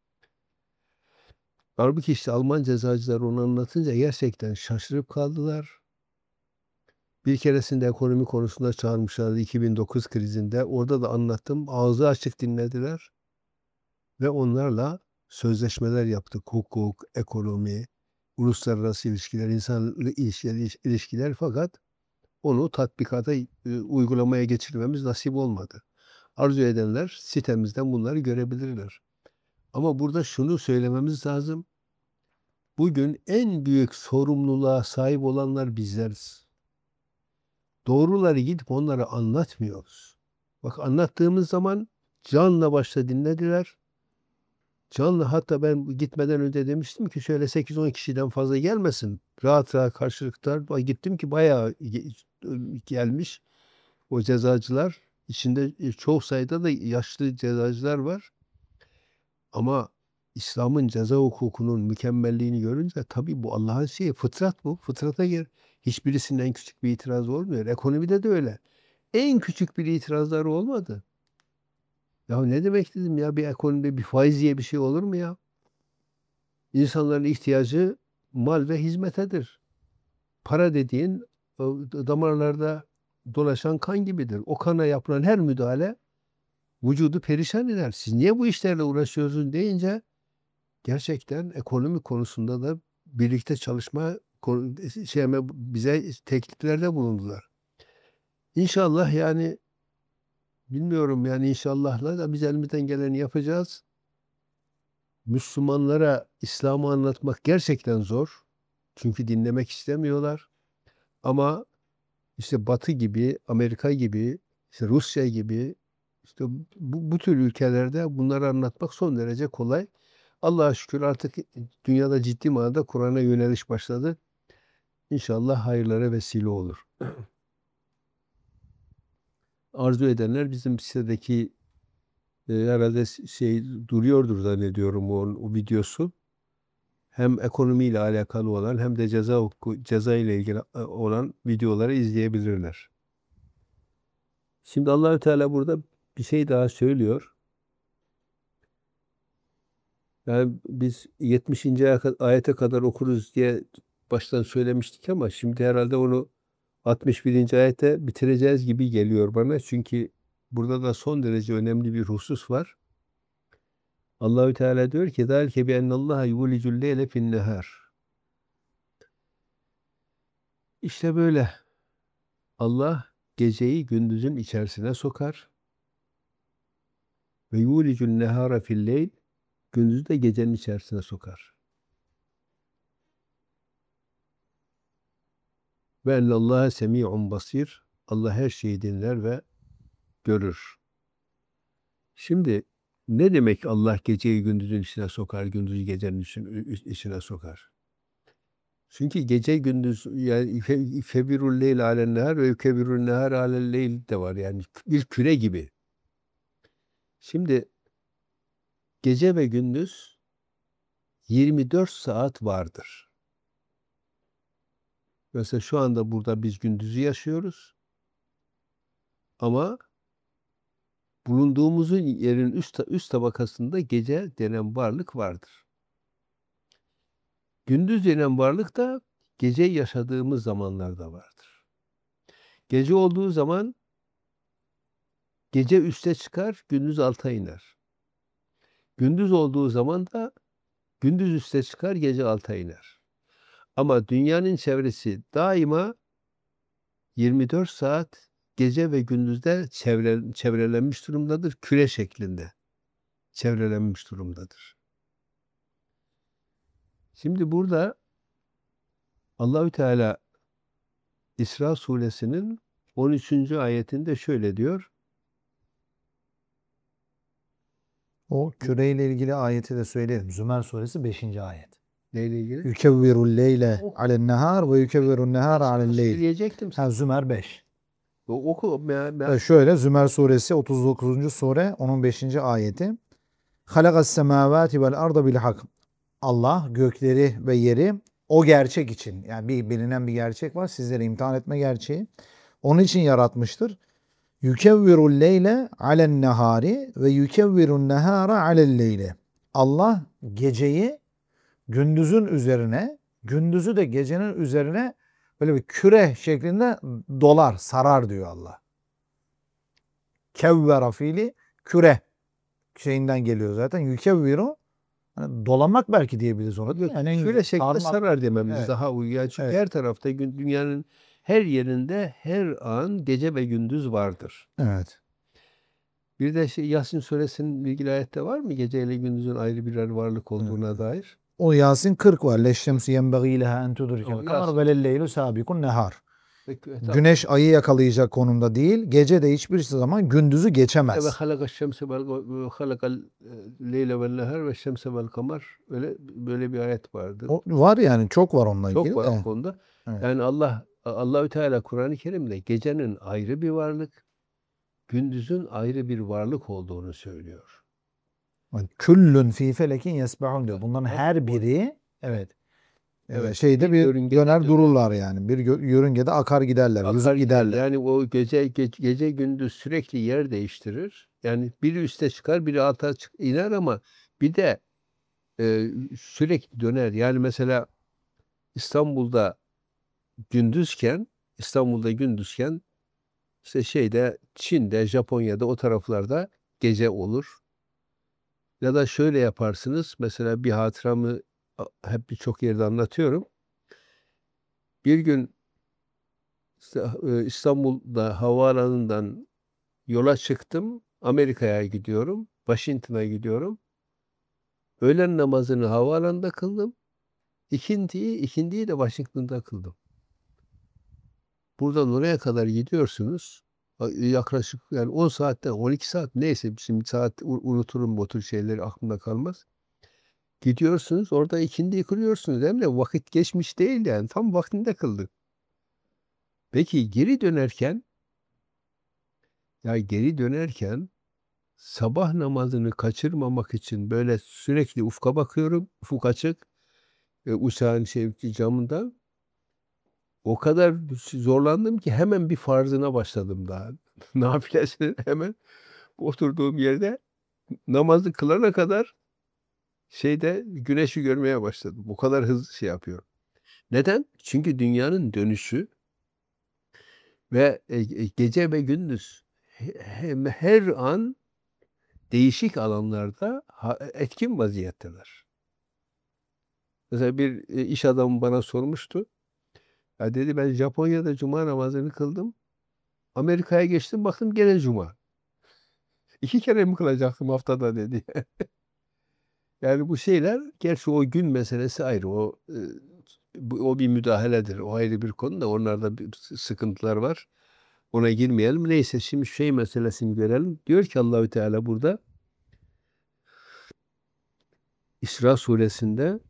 Halbuki işte Alman cezacılar onu anlatınca gerçekten şaşırıp kaldılar. Bir keresinde ekonomi konusunda çağırmışlardı iki bin dokuz krizinde. Orada da anlattım. Ağzı açık dinlediler. Ve onlarla sözleşmeler yaptık. Hukuk, ekonomi, uluslararası ilişkiler, insan ilişkiler, ilişkiler fakat onu tatbikata, e, uygulamaya geçirmemiz nasip olmadı. Arzu edenler sitemizden bunları görebilirler. Ama burada şunu söylememiz lazım. Bugün en büyük sorumluluğa sahip olanlar bizleriz. Doğruları gidip onlara anlatmıyoruz. Bak anlattığımız zaman canla başla dinlediler. Canlı hatta ben gitmeden önce demiştim ki şöyle sekiz on kişiden fazla gelmesin. Rahat rahat karşılıklar. Ba- Gittim ki bayağı ge- gelmiş o cezacılar. İçinde e, çok sayıda da yaşlı cezacılar var. Ama İslam'ın ceza hukukunun mükemmelliğini görünce tabii bu Allah'ın şeyi fıtrat bu. Fıtrata gir. Hiçbirisinin en küçük bir itiraz olmuyor. Ekonomide de öyle. En küçük bir itirazları olmadı. Ya ne demek dedim ya bir ekonomide bir faiz diye bir şey olur mu ya? İnsanların ihtiyacı mal ve hizmetedir. Para dediğin o damarlarda dolaşan kan gibidir. O kana yapılan her müdahale vücudu perişan eder. Siz niye bu işlerle uğraşıyorsunuz deyince gerçekten ekonomi konusunda da birlikte çalışma konu- şey, bize tekliflerde bulundular. İnşallah yani bilmiyorum yani inşallahla da biz elimizden geleni yapacağız. Müslümanlara İslam'ı anlatmak gerçekten zor. Çünkü dinlemek istemiyorlar. Ama işte Batı gibi, Amerika gibi, işte Rusya gibi, işte bu, bu tür ülkelerde bunları anlatmak son derece kolay. Allah'a şükür artık dünyada ciddi manada Kur'an'a yöneliş başladı. İnşallah hayırlara vesile olur. Arzu edenler bizim sitedeki e, herhalde şey duruyordur zannediyorum o, o videosu. Hem ekonomiyle alakalı olan hem de ceza hukuku, ceza ile ilgili e, olan videoları izleyebilirler. Şimdi Allahü Teala burada bir şey daha söylüyor. Yani biz yetmişinci ayete kadar okuruz diye baştan söylemiştik ama şimdi herhalde onu altmış birinci ayete bitireceğiz gibi geliyor bana. Çünkü burada da son derece önemli bir husus var. Allahü Teala diyor ki: "Zalike bi ennallaha yulicul leyle fin nehar." İşte böyle. Allah geceyi gündüzün içerisine sokar. Ve yulicul nehara fil leyl. Gündüzü de gecenin içerisine sokar. Ve ennallâhe semî'un basîr. Allah her şeyi dinler ve görür. Şimdi ne demek Allah geceyi gündüzün içine sokar, gündüzü gecenin içine sokar? Çünkü gece gündüz yani febirul leyl alen nehar ve yukebirul nehar alel leyl de var, yani bir küre gibi. Şimdi gece ve gündüz yirmi dört saat vardır. Mesela şu anda burada biz gündüzü yaşıyoruz ama bulunduğumuzun yerin üst, üst tabakasında gece denen varlık vardır. Gündüz denen varlık da gece yaşadığımız zamanlarda vardır. Gece olduğu zaman gece üste çıkar, gündüz alta iner. Gündüz olduğu zaman da gündüz üste çıkar, gece alta iner. Ama dünyanın çevresi daima yirmi dört saat gece ve gündüzde çevre, çevrelenmiş durumdadır. Küre şeklinde çevrelenmiş durumdadır. Şimdi burada Allahü Teala İsra suresinin on üçüncü ayetinde şöyle diyor. O küreyle ilgili ayeti de söyleyelim. Zümer suresi beşinci ayet. Neyle ilgili? Yukevvirul leyle Oku. alen nehar ve yukevvirun nehar Ben sana alel leyl. söyleyecektim. Ha, Zümer beş. O- Oku. Me, me, Ve şöyle Zümer suresi otuz dokuzuncu sure onun beşinci ayeti. Halakas semavati vel arda bil hak. Allah gökleri ve yeri o gerçek için, yani bir bilinen bir gerçek var, sizleri imtihan etme gerçeği. Onun için yaratmıştır. Yukevvirul leyle alen nehari ve yukevvirun nehara alel leyle. Allah geceyi gündüzün üzerine, gündüzü de gecenin üzerine böyle bir küre şeklinde dolar, sarar diyor Allah. Kevvera fiili küre şeyinden geliyor zaten. Yukevviru, hani dolamak belki diyebiliriz ona. yok, Yani şöyle şekilde sarmak. sarar dememiz Evet. daha uygun. Çünkü Evet. her tarafta gün- dünyanın her yerinde her an gece ve gündüz vardır. Evet. Bir de şey, Yasin suresinin ilgili ayette var mı gece ile gündüzün ayrı birer varlık Evet. olduğuna dair? O Yasin kırk var. Leşşemsi yenbeğî leha en tudrikel O kamer Yasin. ve lelleylu sabikun nehar. Peki, tamam. Güneş ayı yakalayacak konumda değil. Gece de hiçbir zaman gündüzü Ve geçemez. halaka şemse vel halakal leyle vel nehar ve şemse vel kamer, öyle böyle bir ayet vardır. O var, yani çok var onunla Çok ilgili var o de. konuda. Evet. Yani Allah Allahü Teala Kur'an-ı Kerim'de gecenin ayrı bir varlık, gündüzün ayrı bir varlık olduğunu söylüyor. Küllün fi felekin yesbahun diyor. Bunların Bak, her o- biri evet e, evet, şeyde bir bir yörüngede döner döner, dururlar yani. Bir gö- yörüngede akar giderler, akar yüzüp gider. giderler. Yani o gece gece, gece gündüz sürekli yer değiştirir. Yani biri üste çıkar, biri alta çık, iner ama bir de e, sürekli döner. Yani mesela İstanbul'da gündüzken İstanbul'da gündüzken işte şeyde Çin'de, Japonya'da o taraflarda gece olur. Ya da şöyle yaparsınız. Mesela bir hatıramı a- hep birçok yerde anlatıyorum. Bir gün işte, e, İstanbul'da havaalanından yola çıktım. Amerika'ya gidiyorum. Washington'a gidiyorum. Öğlen namazını havaalanında kıldım. İkindiyi, ikindiyi de Washington'da kıldım. Buradan oraya kadar gidiyorsunuz. Yaklaşık yani on saatten on iki saat neyse şimdi saat unuturum bu tür şeyleri aklımda kalmaz. Gidiyorsunuz orada ikindiyi kılıyorsunuz. Hem de vakit geçmiş değil yani tam vaktinde kıldık. Peki geri dönerken ya geri dönerken sabah namazını kaçırmamak için böyle sürekli ufka bakıyorum. Ufuk açık. E, uçağın şey camından. O kadar zorlandım ki hemen bir farzına başladım daha. Nafilesini hemen oturduğum yerde namazı kılana kadar şeyde güneşi görmeye başladım. O kadar hızlı şey yapıyorum. Neden? Çünkü dünyanın dönüşü ve e, e, gece ve gündüz hem her an değişik alanlarda ha- etkin vaziyetteler. Mesela bir e, iş adamı bana sormuştu. Ya dedi ben Japonya'da cuma namazını kıldım. Amerika'ya geçtim baktım gene cuma. İki kere mi kılacaktım haftada dedi. Yani bu şeyler gerçi o gün meselesi ayrı. O e, bu, o bir müdahaledir. O ayrı bir konu da onlarda bir sıkıntılar var. Ona girmeyelim. Neyse şimdi şey meselesini görelim. Diyor ki Allahü Teala burada İsra suresinde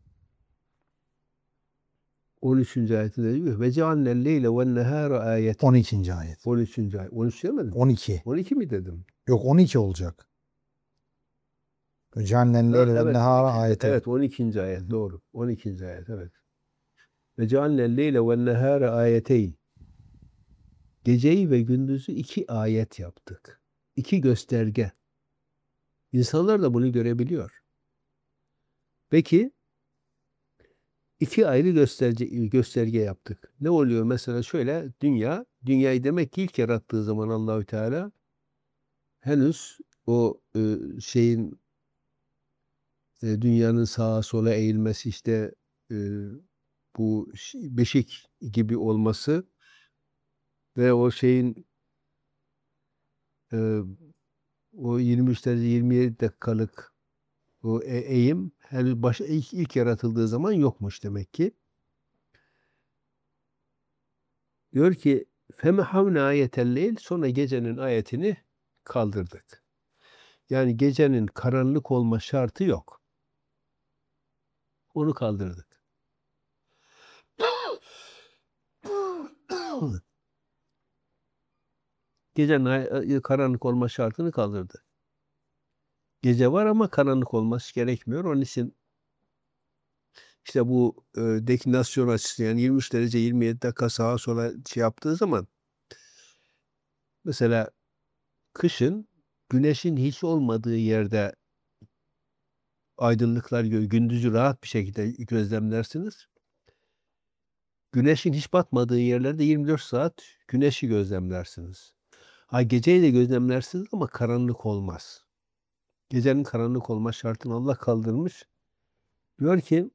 on üçüncü ayetinde diyor ve cealnel leyle ve nehâre ayet. on ikinci ayet. on üçüncü ayet. on üç demedim. on iki. on iki mi dedim? Yok on iki olacak. Cehennem Ha, leyle ve evet. nehara ayeti. Evet on ikinci ayet doğru. on ikinci ayet evet. Ve cealnel leyle ve nehâre ayeteyn. Geceyi ve gündüzü iki ayet yaptık. İki gösterge. İnsanlar da bunu görebiliyor. Peki iki ayrı gösterge, gösterge yaptık. Ne oluyor mesela şöyle dünya, dünyayı demek ki ilk yarattığı zaman Allahü Teala henüz o e, şeyin e, dünyanın sağa sola eğilmesi işte e, bu beşik gibi olması ve o şeyin e, o yirmi üç derece yirmi yedi dakikalık o e- eğim henüz baş, ilk, ilk yaratıldığı zaman yokmuş demek ki. Diyor ki فَمَحَوْنَا ayetel leyl sonra gecenin ayetini kaldırdık. Yani gecenin karanlık olma şartı yok. Onu kaldırdık. Gecenin ay- karanlık olma şartını kaldırdı. Gece var ama karanlık olması gerekmiyor. Onun için işte bu e, deklinasyon açısı yani yirmi üç derece yirmi yedi dakika sağa sola şey yaptığı zaman mesela kışın güneşin hiç olmadığı yerde aydınlıklar gö- gündüzü rahat bir şekilde gözlemlersiniz. Güneşin hiç batmadığı yerlerde yirmi dört saat güneşi gözlemlersiniz. Ha geceyi de gözlemlersiniz ama karanlık olmaz. Gecenin karanlık olma şartını Allah kaldırmış. Diyor ki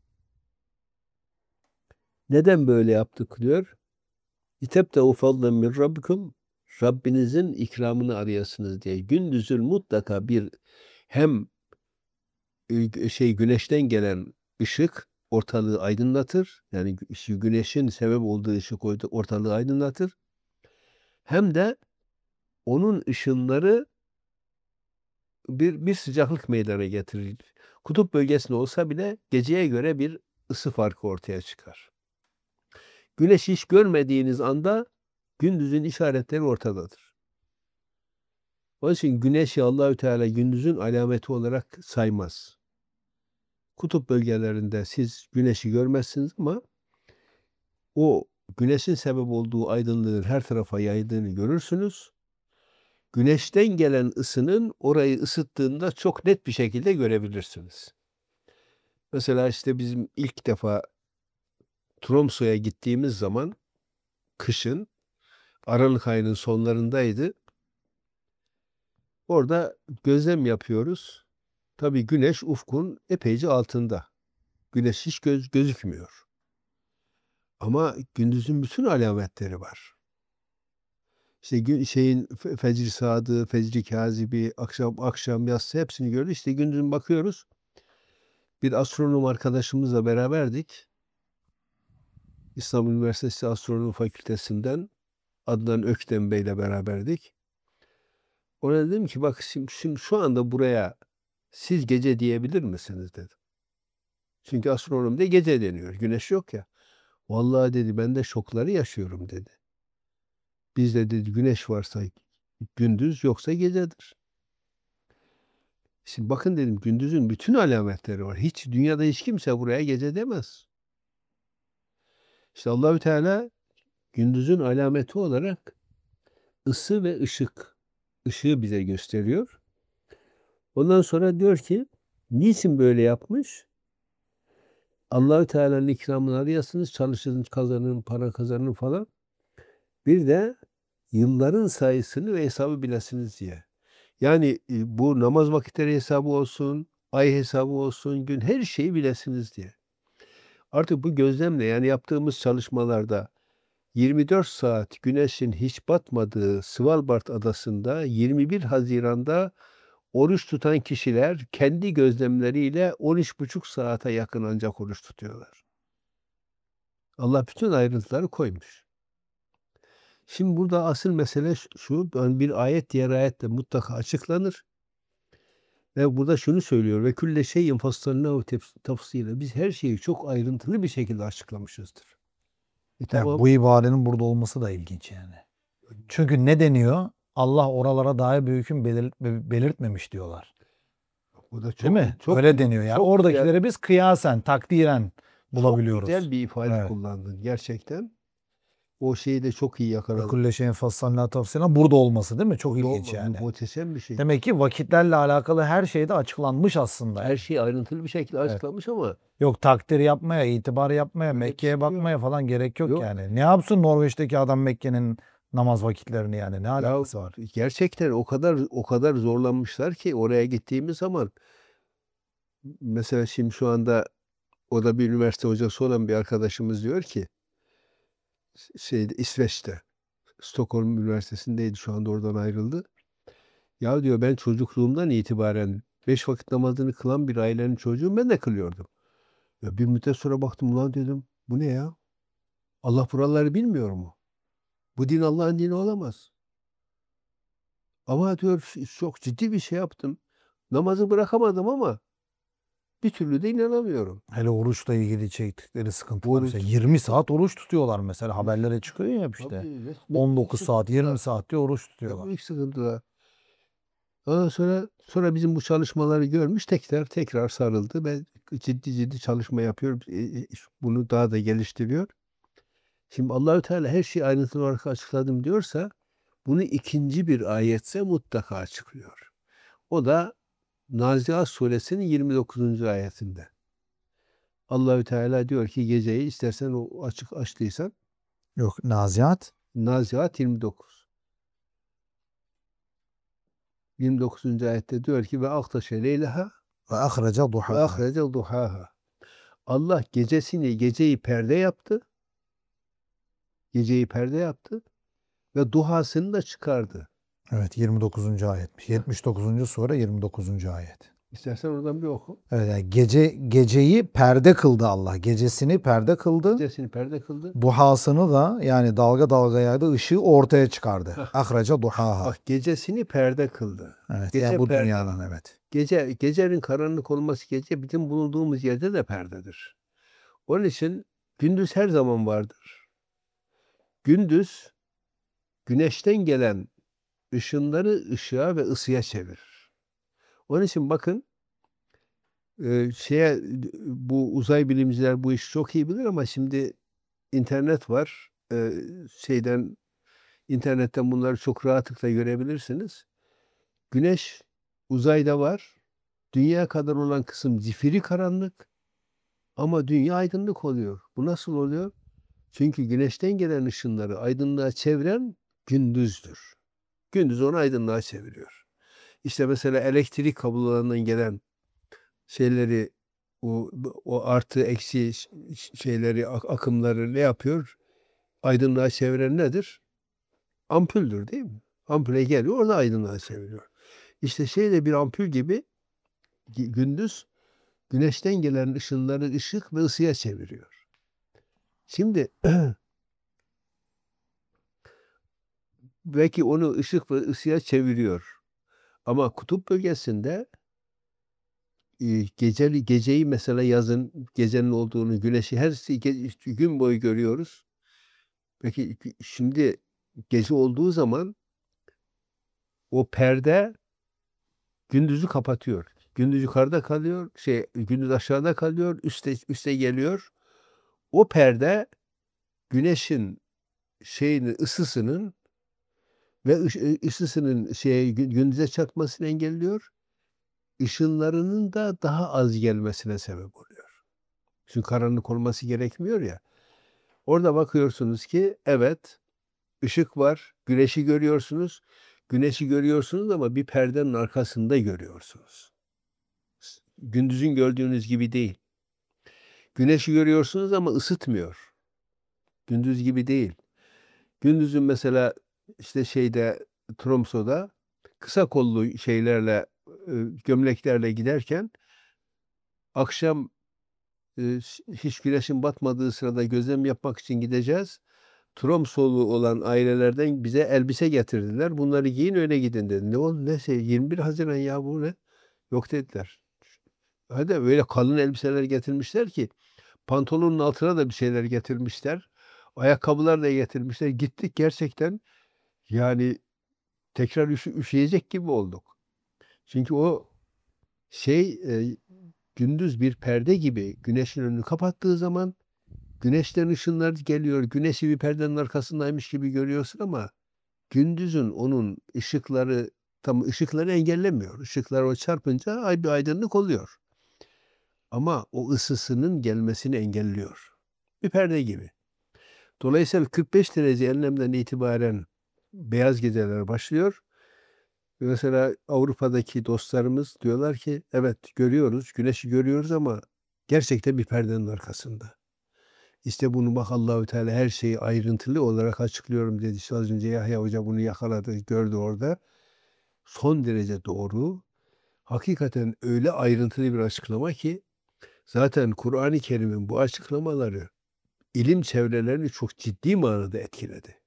neden böyle yaptık diyor. İtebte'u fadlen min rabbikum Rabbinizin ikramını arayasınız diye. Gündüzün mutlaka bir hem e, şey güneşten gelen ışık ortalığı aydınlatır. Yani gü- güneşin sebep olduğu ışık ortalığı aydınlatır. Hem de onun ışınları bir, bir sıcaklık meydana getirir. Kutup bölgesinde olsa bile geceye göre bir ısı farkı ortaya çıkar. Güneş hiç görmediğiniz anda gündüzün işaretleri ortadadır. Onun için güneşi Allahü Teala gündüzün alameti olarak saymaz. Kutup bölgelerinde siz güneşi görmezsiniz ama o güneşin sebep olduğu aydınlığın her tarafa yaydığını görürsünüz. Güneşten gelen ısının orayı ısıttığında çok net bir şekilde görebilirsiniz. Mesela işte bizim ilk defa Tromso'ya gittiğimiz zaman kışın Aralık ayının sonlarındaydı. Orada gözlem yapıyoruz. Tabii güneş ufkun epeyce altında. Güneş hiç göz, gözükmüyor. Ama gündüzün bütün alametleri var. İşte gün, şeyin fe- fecr sadığı, fecr kazibi, akşam akşam yatsı hepsini gördük. İşte gündüzün bakıyoruz. Bir astronom arkadaşımızla beraberdik. İstanbul Üniversitesi Astronomi Fakültesinden Adnan Öktem Bey'le beraberdik. Ona dedim ki bak şimdi, şimdi şu anda buraya siz gece diyebilir misiniz dedim. Çünkü astronomide gece deniyor. Güneş yok ya. Vallahi dedi ben de şokları yaşıyorum dedi. Bizde dedi güneş varsa gündüz yoksa gecedir. Şimdi bakın dedim gündüzün bütün alametleri var. Hiç dünyada hiç kimse buraya gece demez. İşte Allahü Teala gündüzün alameti olarak ısı ve ışık. Işığı bize gösteriyor. Ondan sonra diyor ki niçin böyle yapmış? Allahü Teala'nın ikramını arayasınız, çalışın, kazanın, para kazanın falan. Bir de yılların sayısını ve hesabı bilesiniz diye. Yani e, bu namaz vakitleri hesabı olsun, ay hesabı olsun, gün her şeyi bilesiniz diye. Artık bu gözlemle yani yaptığımız çalışmalarda yirmi dört saat güneşin hiç batmadığı Svalbard adasında yirmi bir Haziran'da oruç tutan kişiler kendi gözlemleriyle on üç buçuk saate yakın ancak oruç tutuyorlar. Allah bütün ayrıntıları koymuş. Şimdi burada asıl mesele şu, bir ayet diğer ayetle mutlaka açıklanır. Ve burada şunu söylüyor. Ve külle şeyin fassalnahu tefsile. Biz her şeyi çok ayrıntılı bir şekilde açıklamışızdır. E Yani tamam. bu ibarenin burada olması da ilginç yani. Çünkü ne deniyor? Allah oralara dair bir hüküm belir- belirtmemiş diyorlar. Bu da çok, Değil mi? çok, Öyle deniyor. Yani çok oradakileri güzel, biz kıyasen, takdiren bulabiliyoruz. çok güzel bir ifade Evet. kullandın gerçekten. O şeyi de çok iyi Ve yakaladın. kulle şeyin fassalna tafsilan burada olması değil mi? Çok Bu da ilginç olma- yani. Muhteşem bir şey. Demek ki vakitlerle alakalı her şey de açıklanmış aslında. Her şey ayrıntılı bir şekilde Evet. açıklamış ama Yok takdir yapmaya, itibar yapmaya, öyle bir Mekke'ye şey yok. bakmaya falan gerek yok, Yok. yani. Ne yapsın Norveç'teki adam Mekke'nin namaz vakitlerini yani? Ne Ya alakası var? gerçekten o kadar o kadar zorlanmışlar ki oraya gittiğimiz zaman mesela şimdi şu anda o da bir üniversite hocası olan bir arkadaşımız diyor ki şeyde İsveç'te Stockholm Üniversitesi'ndeydi, şu anda oradan ayrıldı. Ya diyor ben çocukluğumdan itibaren beş vakit namazını kılan bir ailenin çocuğum, ben de kılıyordum. Ya bir müddet sonra baktım ulan dedim bu ne ya? Allah buraları bilmiyor mu? Bu din Allah'ın dini olamaz. Ama diyor çok ciddi bir şey yaptım. Namazı bırakamadım ama bir türlü de inanamıyorum. Hele oruçla ilgili çektikleri sıkıntılar. Oruç. Mesela yirmi saat oruç tutuyorlar mesela. Haberlere çıkıyor ya hep işte. Tabii, ne, ne on büyük dokuz saat, yirmi sıkıntılar. saat diye oruç Ne tutuyorlar. büyük sıkıntılar. Ondan sonra sonra bizim bu çalışmaları görmüş, tekrar tekrar sarıldı ve ciddi ciddi çalışma yapıyor. E, e, Bunu daha da geliştiriyor. Şimdi Allahü Teala her şeyi ayrıntılı olarak açıkladım diyorsa bunu ikinci bir ayetse mutlaka açıklıyor. O da Nazihat suresinin yirmi dokuzuncu ayetinde. Allahü Teala diyor ki geceyi istersen o açık açtıysan Yok, Nazihat. Nazihat yirmi dokuz. yirmi dokuzuncu ayette diyor ki ve aktaşe leyleha Ve ahrece ve duhaha. ahrece duhaha. Allah gecesini, geceyi perde yaptı. Geceyi perde yaptı ve duhasını da çıkardı. Evet, yirmi dokuzuncu ayetmiş. yetmiş dokuzuncu sure yirmi dokuzuncu ayet. İstersen oradan bir oku. Evet, yani gece geceyi perde kıldı Allah. Gecesini perde kıldı. Gecesini perde kıldı. Duhasını da yani dalga dalga yaydı, ışığı ortaya çıkardı. Hah. Ahrece duhaha. Bak gecesini perde kıldı. Evet, Gece yani bu perde. dünyadan evet. Gece, gecenin karanlık olması gece bizim bulunduğumuz yerde de perdedir. Onun için gündüz her zaman vardır. Gündüz güneşten gelen ışınları ışığa ve ısıya çevirir. Onun için bakın e, şeye bu uzay bilimciler bu işi çok iyi bilir ama şimdi internet var. E, şeyden internetten bunları çok rahatlıkla görebilirsiniz. Güneş uzayda var. Dünya kadar olan kısım zifiri karanlık ama dünya aydınlık oluyor. Bu nasıl oluyor? Çünkü güneşten gelen ışınları aydınlığa çeviren gündüzdür. Gündüz onu aydınlığa çeviriyor. İşte mesela elektrik kablolarından gelen şeyleri o, o artı eksi şeyleri akımları ne yapıyor? Aydınlığa çeviren nedir? Ampuldür değil mi? Ampule geliyor orada aydınlığa çeviriyor. İşte şey de bir ampul gibi gündüz güneşten gelen ışınları ışık ve ısıya çeviriyor. Şimdi belki onu ışık ve ısıya çeviriyor. Ama kutup bölgesinde e, geceli geceyi mesela yazın gecenin olduğunu, güneşi her si- ge- gün boyu görüyoruz. Peki şimdi gece olduğu zaman o perde gündüzü kapatıyor. Gündüz yukarıda kalıyor, şey gündüz aşağıda kalıyor, üste üste geliyor. O perde güneşin şeyini ısısının ve ış- ısısının şeye gü- gündüze çarpmasını engelliyor. Işınlarının da daha az gelmesine sebep oluyor. Çünkü karanlık olması gerekmiyor ya. Orada bakıyorsunuz ki evet, ışık var, güneşi görüyorsunuz. Güneşi görüyorsunuz ama bir perdenin arkasında görüyorsunuz. S- Gündüzün gördüğünüz gibi değil. Güneşi görüyorsunuz ama ısıtmıyor. Gündüz gibi değil. Gündüzün mesela işte şeyde Tromso'da kısa kollu şeylerle e, gömleklerle giderken akşam e, hiç güneşin batmadığı sırada gözlem yapmak için gideceğiz. Tromsolu olan ailelerden bize elbise getirdiler. Bunları giyin öyle gidin dedi. Ne oldu? Ne şey? yirmi bir Haziran ya bu ne? Yok dediler. Hadi öyle kalın elbiseler getirmişler ki pantolonun altına da bir şeyler getirmişler. Ayakkabılar da getirmişler. Gittik gerçekten yani tekrar üşü, üşüyecek gibi olduk. Çünkü o şey e, gündüz bir perde gibi güneşin önünü kapattığı zaman güneşten ışınlar geliyor. Güneşi bir perdenin arkasındaymış gibi görüyorsun ama gündüzün onun ışıkları tam ışıkları engellemiyor. Işıklar o çarpınca ay bir aydınlık oluyor. Ama o ısısının gelmesini engelliyor. Bir perde gibi. Dolayısıyla kırk beş derece enlemden itibaren beyaz geceler başlıyor. Mesela Avrupa'daki dostlarımız diyorlar ki evet görüyoruz, güneşi görüyoruz ama gerçekten bir perdenin arkasında. İşte bunu bak Allahü Teala her şeyi ayrıntılı olarak açıklıyorum dedi. İşte az önce Yahya Hoca bunu yakaladı, gördü orada. Son derece doğru. Hakikaten öyle ayrıntılı bir açıklama ki zaten Kur'an-ı Kerim'in bu açıklamaları ilim çevrelerini çok ciddi manada etkiledi.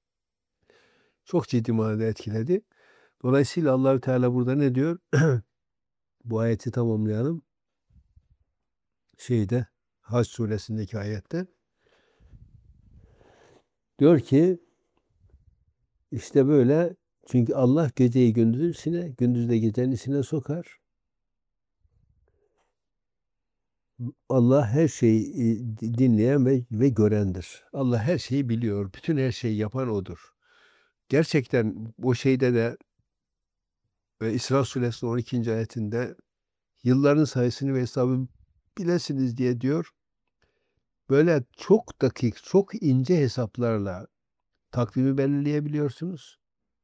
Çok ciddi manada etkiledi. Dolayısıyla Allahü Teala burada ne diyor? Bu ayeti tamamlayalım. Şeyde Hac suresindeki ayette diyor ki işte böyle çünkü Allah geceyi gündüzün içine, gündüz de gecenin içine sokar. Allah her şeyi e, dinleyen ve, ve görendir. Allah her şeyi biliyor. Bütün her şeyi yapan O'dur. Gerçekten o şeyde de ve İsra suresinin on ikinci ayetinde yılların sayısını ve hesabı bilesiniz diye diyor. Böyle çok dakik, çok ince hesaplarla takvimi belirleyebiliyorsunuz.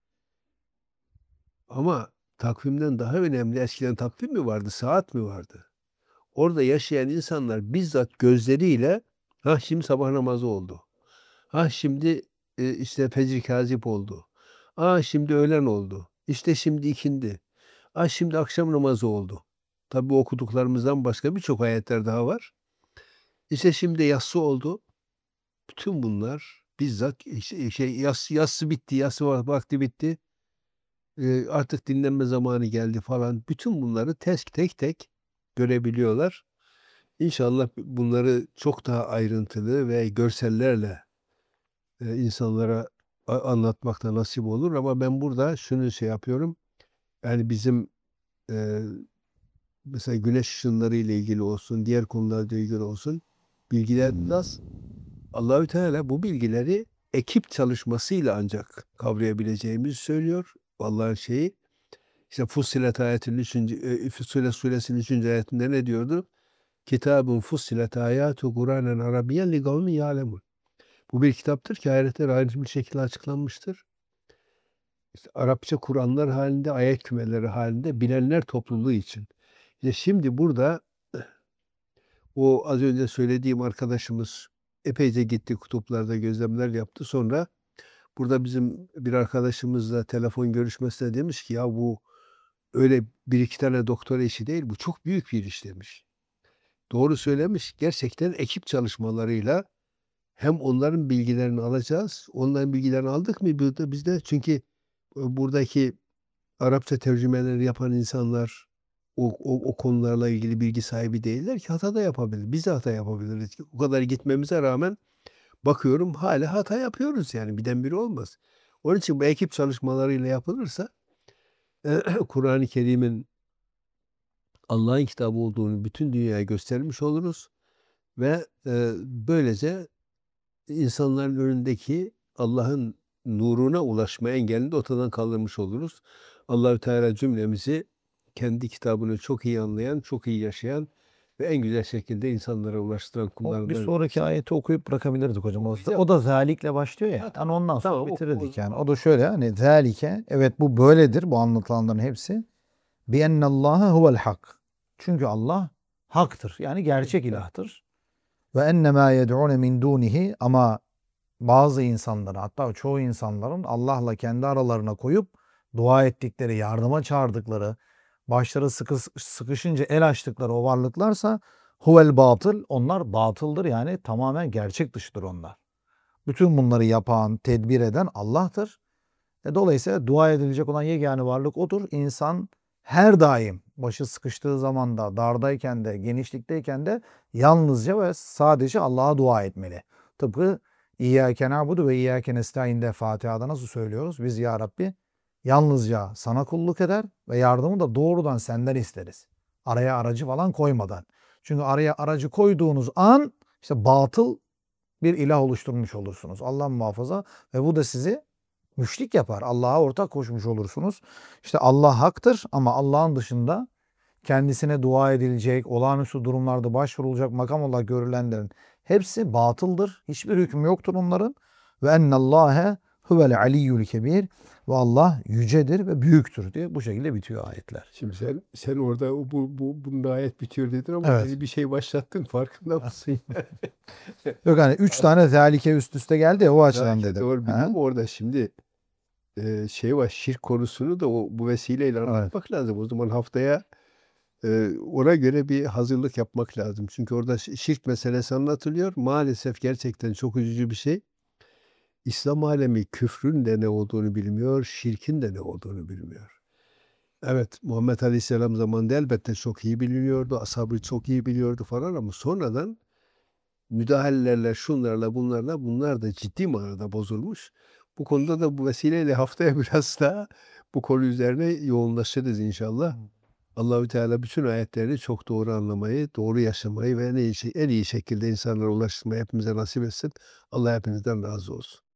Ama takvimden daha önemli eskiden takvim mi vardı, saat mi vardı? Orada yaşayan insanlar bizzat gözleriyle ha şimdi sabah namazı oldu. Ha şimdi e, işte fecr kazip oldu. Aa şimdi öğlen oldu. İşte şimdi ikindi. Aa şimdi akşam namazı oldu. Tabi okuduklarımızdan başka birçok ayetler daha var. İşte şimdi yatsı oldu. Bütün bunlar bizzat şey, şey yas, yatsı bitti, yatsı vakti bitti. Ee, artık dinlenme zamanı geldi falan. Bütün bunları tek tek tek görebiliyorlar. İnşallah bunları çok daha ayrıntılı ve görsellerle e, insanlara a- anlatmak da nasip olur. Ama ben burada şunu şey yapıyorum. Yani bizim e, mesela güneş ışınları ile ilgili olsun, diğer konularla ilgili olsun bilgiler biraz Allahü Teala bu bilgileri ekip çalışmasıyla ancak kavrayabileceğimizi söylüyor. Vallahi şeyi işte Fussilet ayetinin üçüncü e, Fussilet suresinin üçüncü ayetinde ne diyordu? Kitabun fussilet ayatu Kur'anen Arabiyyen li kavmin ya'lemun. Bu bir kitaptır ki ayetler ayrıntılı bir şekilde açıklanmıştır. İşte Arapça Kur'anlar halinde, ayet kümeleri halinde bilenler topluluğu için. İşte şimdi burada o az önce söylediğim arkadaşımız epeyce gitti kutuplarda gözlemler yaptı. Sonra burada bizim bir arkadaşımızla telefon görüşmesine demiş ki ya bu öyle bir iki tane doktora işi değil bu çok büyük bir iş demiş. doğru söylemiş. Gerçekten ekip çalışmalarıyla hem onların bilgilerini alacağız. Onların bilgilerini aldık mı burada biz de çünkü, eee, buradaki Arapça tercümeleri yapan insanlar o o o konularla ilgili bilgi sahibi değiller ki hata da yapabilir. Biz de hata yapabiliriz. O kadar gitmemize rağmen bakıyorum hâlâ hata yapıyoruz yani birdenbire olmaz. Onun için bu ekip çalışmalarıyla yapılırsa Kur'an-ı Kerim'in Allah'ın kitabı olduğunu bütün dünyaya göstermiş oluruz ve, eee, böylece insanların önündeki Allah'ın nuruna ulaşma engelini de ortadan kaldırmış oluruz. Allahü Teala cümlemizi kendi kitabını çok iyi anlayan, çok iyi yaşayan ve en güzel şekilde insanlara ulaştıran O bir kullarından. sonraki ayeti okuyup bırakabilirdik hocam. O da, Okuyacağım. o da zalikle başlıyor ya. Ha, Yani tamam. ondan sonra Tamam, oku o bitirirdik yani. zaman. O da şöyle hani zalike, evet bu böyledir bu anlatılanların hepsi. Bi ennallaha huvel hak. Çünkü Allah haktır. Yani gerçek Evet. ilahtır. Ve ennemâ yed'ûne min dûnihi, ama bazı insanların, hatta çoğu insanların Allah'la kendi aralarına koyup dua ettikleri, yardıma çağırdıkları, başları sıkı, sıkışınca el açtıkları o varlıklarsa huvel batıl, onlar batıldır, yani tamamen gerçek dışıdır onlar. Bütün bunları yapan, tedbir eden Allah'tır. E, dolayısıyla dua edilecek olan yegane varlık odur. İnsan her daim başı sıkıştığı zaman da, dardayken de, genişlikteyken de yalnızca ve sadece Allah'a dua etmeli. Tıpkı İyyâke na'budu ve İyyâke nestaîn'de Fatiha'da nasıl söylüyoruz? Biz ya Rabbi yalnızca sana kulluk eder ve yardımı da doğrudan senden isteriz. Araya aracı falan koymadan. Çünkü araya aracı koyduğunuz an işte batıl bir ilah oluşturmuş olursunuz. Allah muhafaza, ve bu da sizi müşrik yapar. Allah'a ortak koşmuş olursunuz. İşte Allah haktır ama Allah'ın dışında kendisine dua edilecek, olağanüstü durumlarda başvurulacak makam olarak görülenlerin hepsi batıldır. Hiçbir hükmü yoktur onların. Ve ennallâhe huvel aliyyul kebir, ve Allah yücedir ve büyüktür diye bu şekilde bitiyor ayetler. Şimdi sen sen orada o bu bu bunda ayet bitiyor dedin ama Evet. yeni bir şey başlattın farkında mısın? Yok hani üç tane zalike üst üste geldi ya, o açıdan Zalike dedim. doğru Ha? biliyorum orada şimdi, eee, şey var şirk konusunu da o bu vesileyle Evet. anlatmak lazım. O zaman haftaya, eee, ona göre bir hazırlık yapmak lazım. Çünkü orada şi şirk meselesi anlatılıyor. Maalesef gerçekten çok üzücü bir şey. İslam alemi küfrün de ne olduğunu bilmiyor, şirkin de ne olduğunu bilmiyor. Evet, Muhammed Aleyhisselam zamanında elbette çok iyi biliniyordu, ashab-ı çok iyi biliyordu falan ama sonradan müdahalelerle, şunlarla, bunlarla bunlar da ciddi manada bozulmuş. Bu konuda da bu vesileyle haftaya biraz daha bu konu üzerine yoğunlaşırız inşallah. Allahü Teala bütün ayetlerini çok doğru anlamayı, doğru yaşamayı ve en iyi, en iyi şekilde insanlara ulaştırmayı hepimize nasip etsin. Allah hepinizden razı olsun.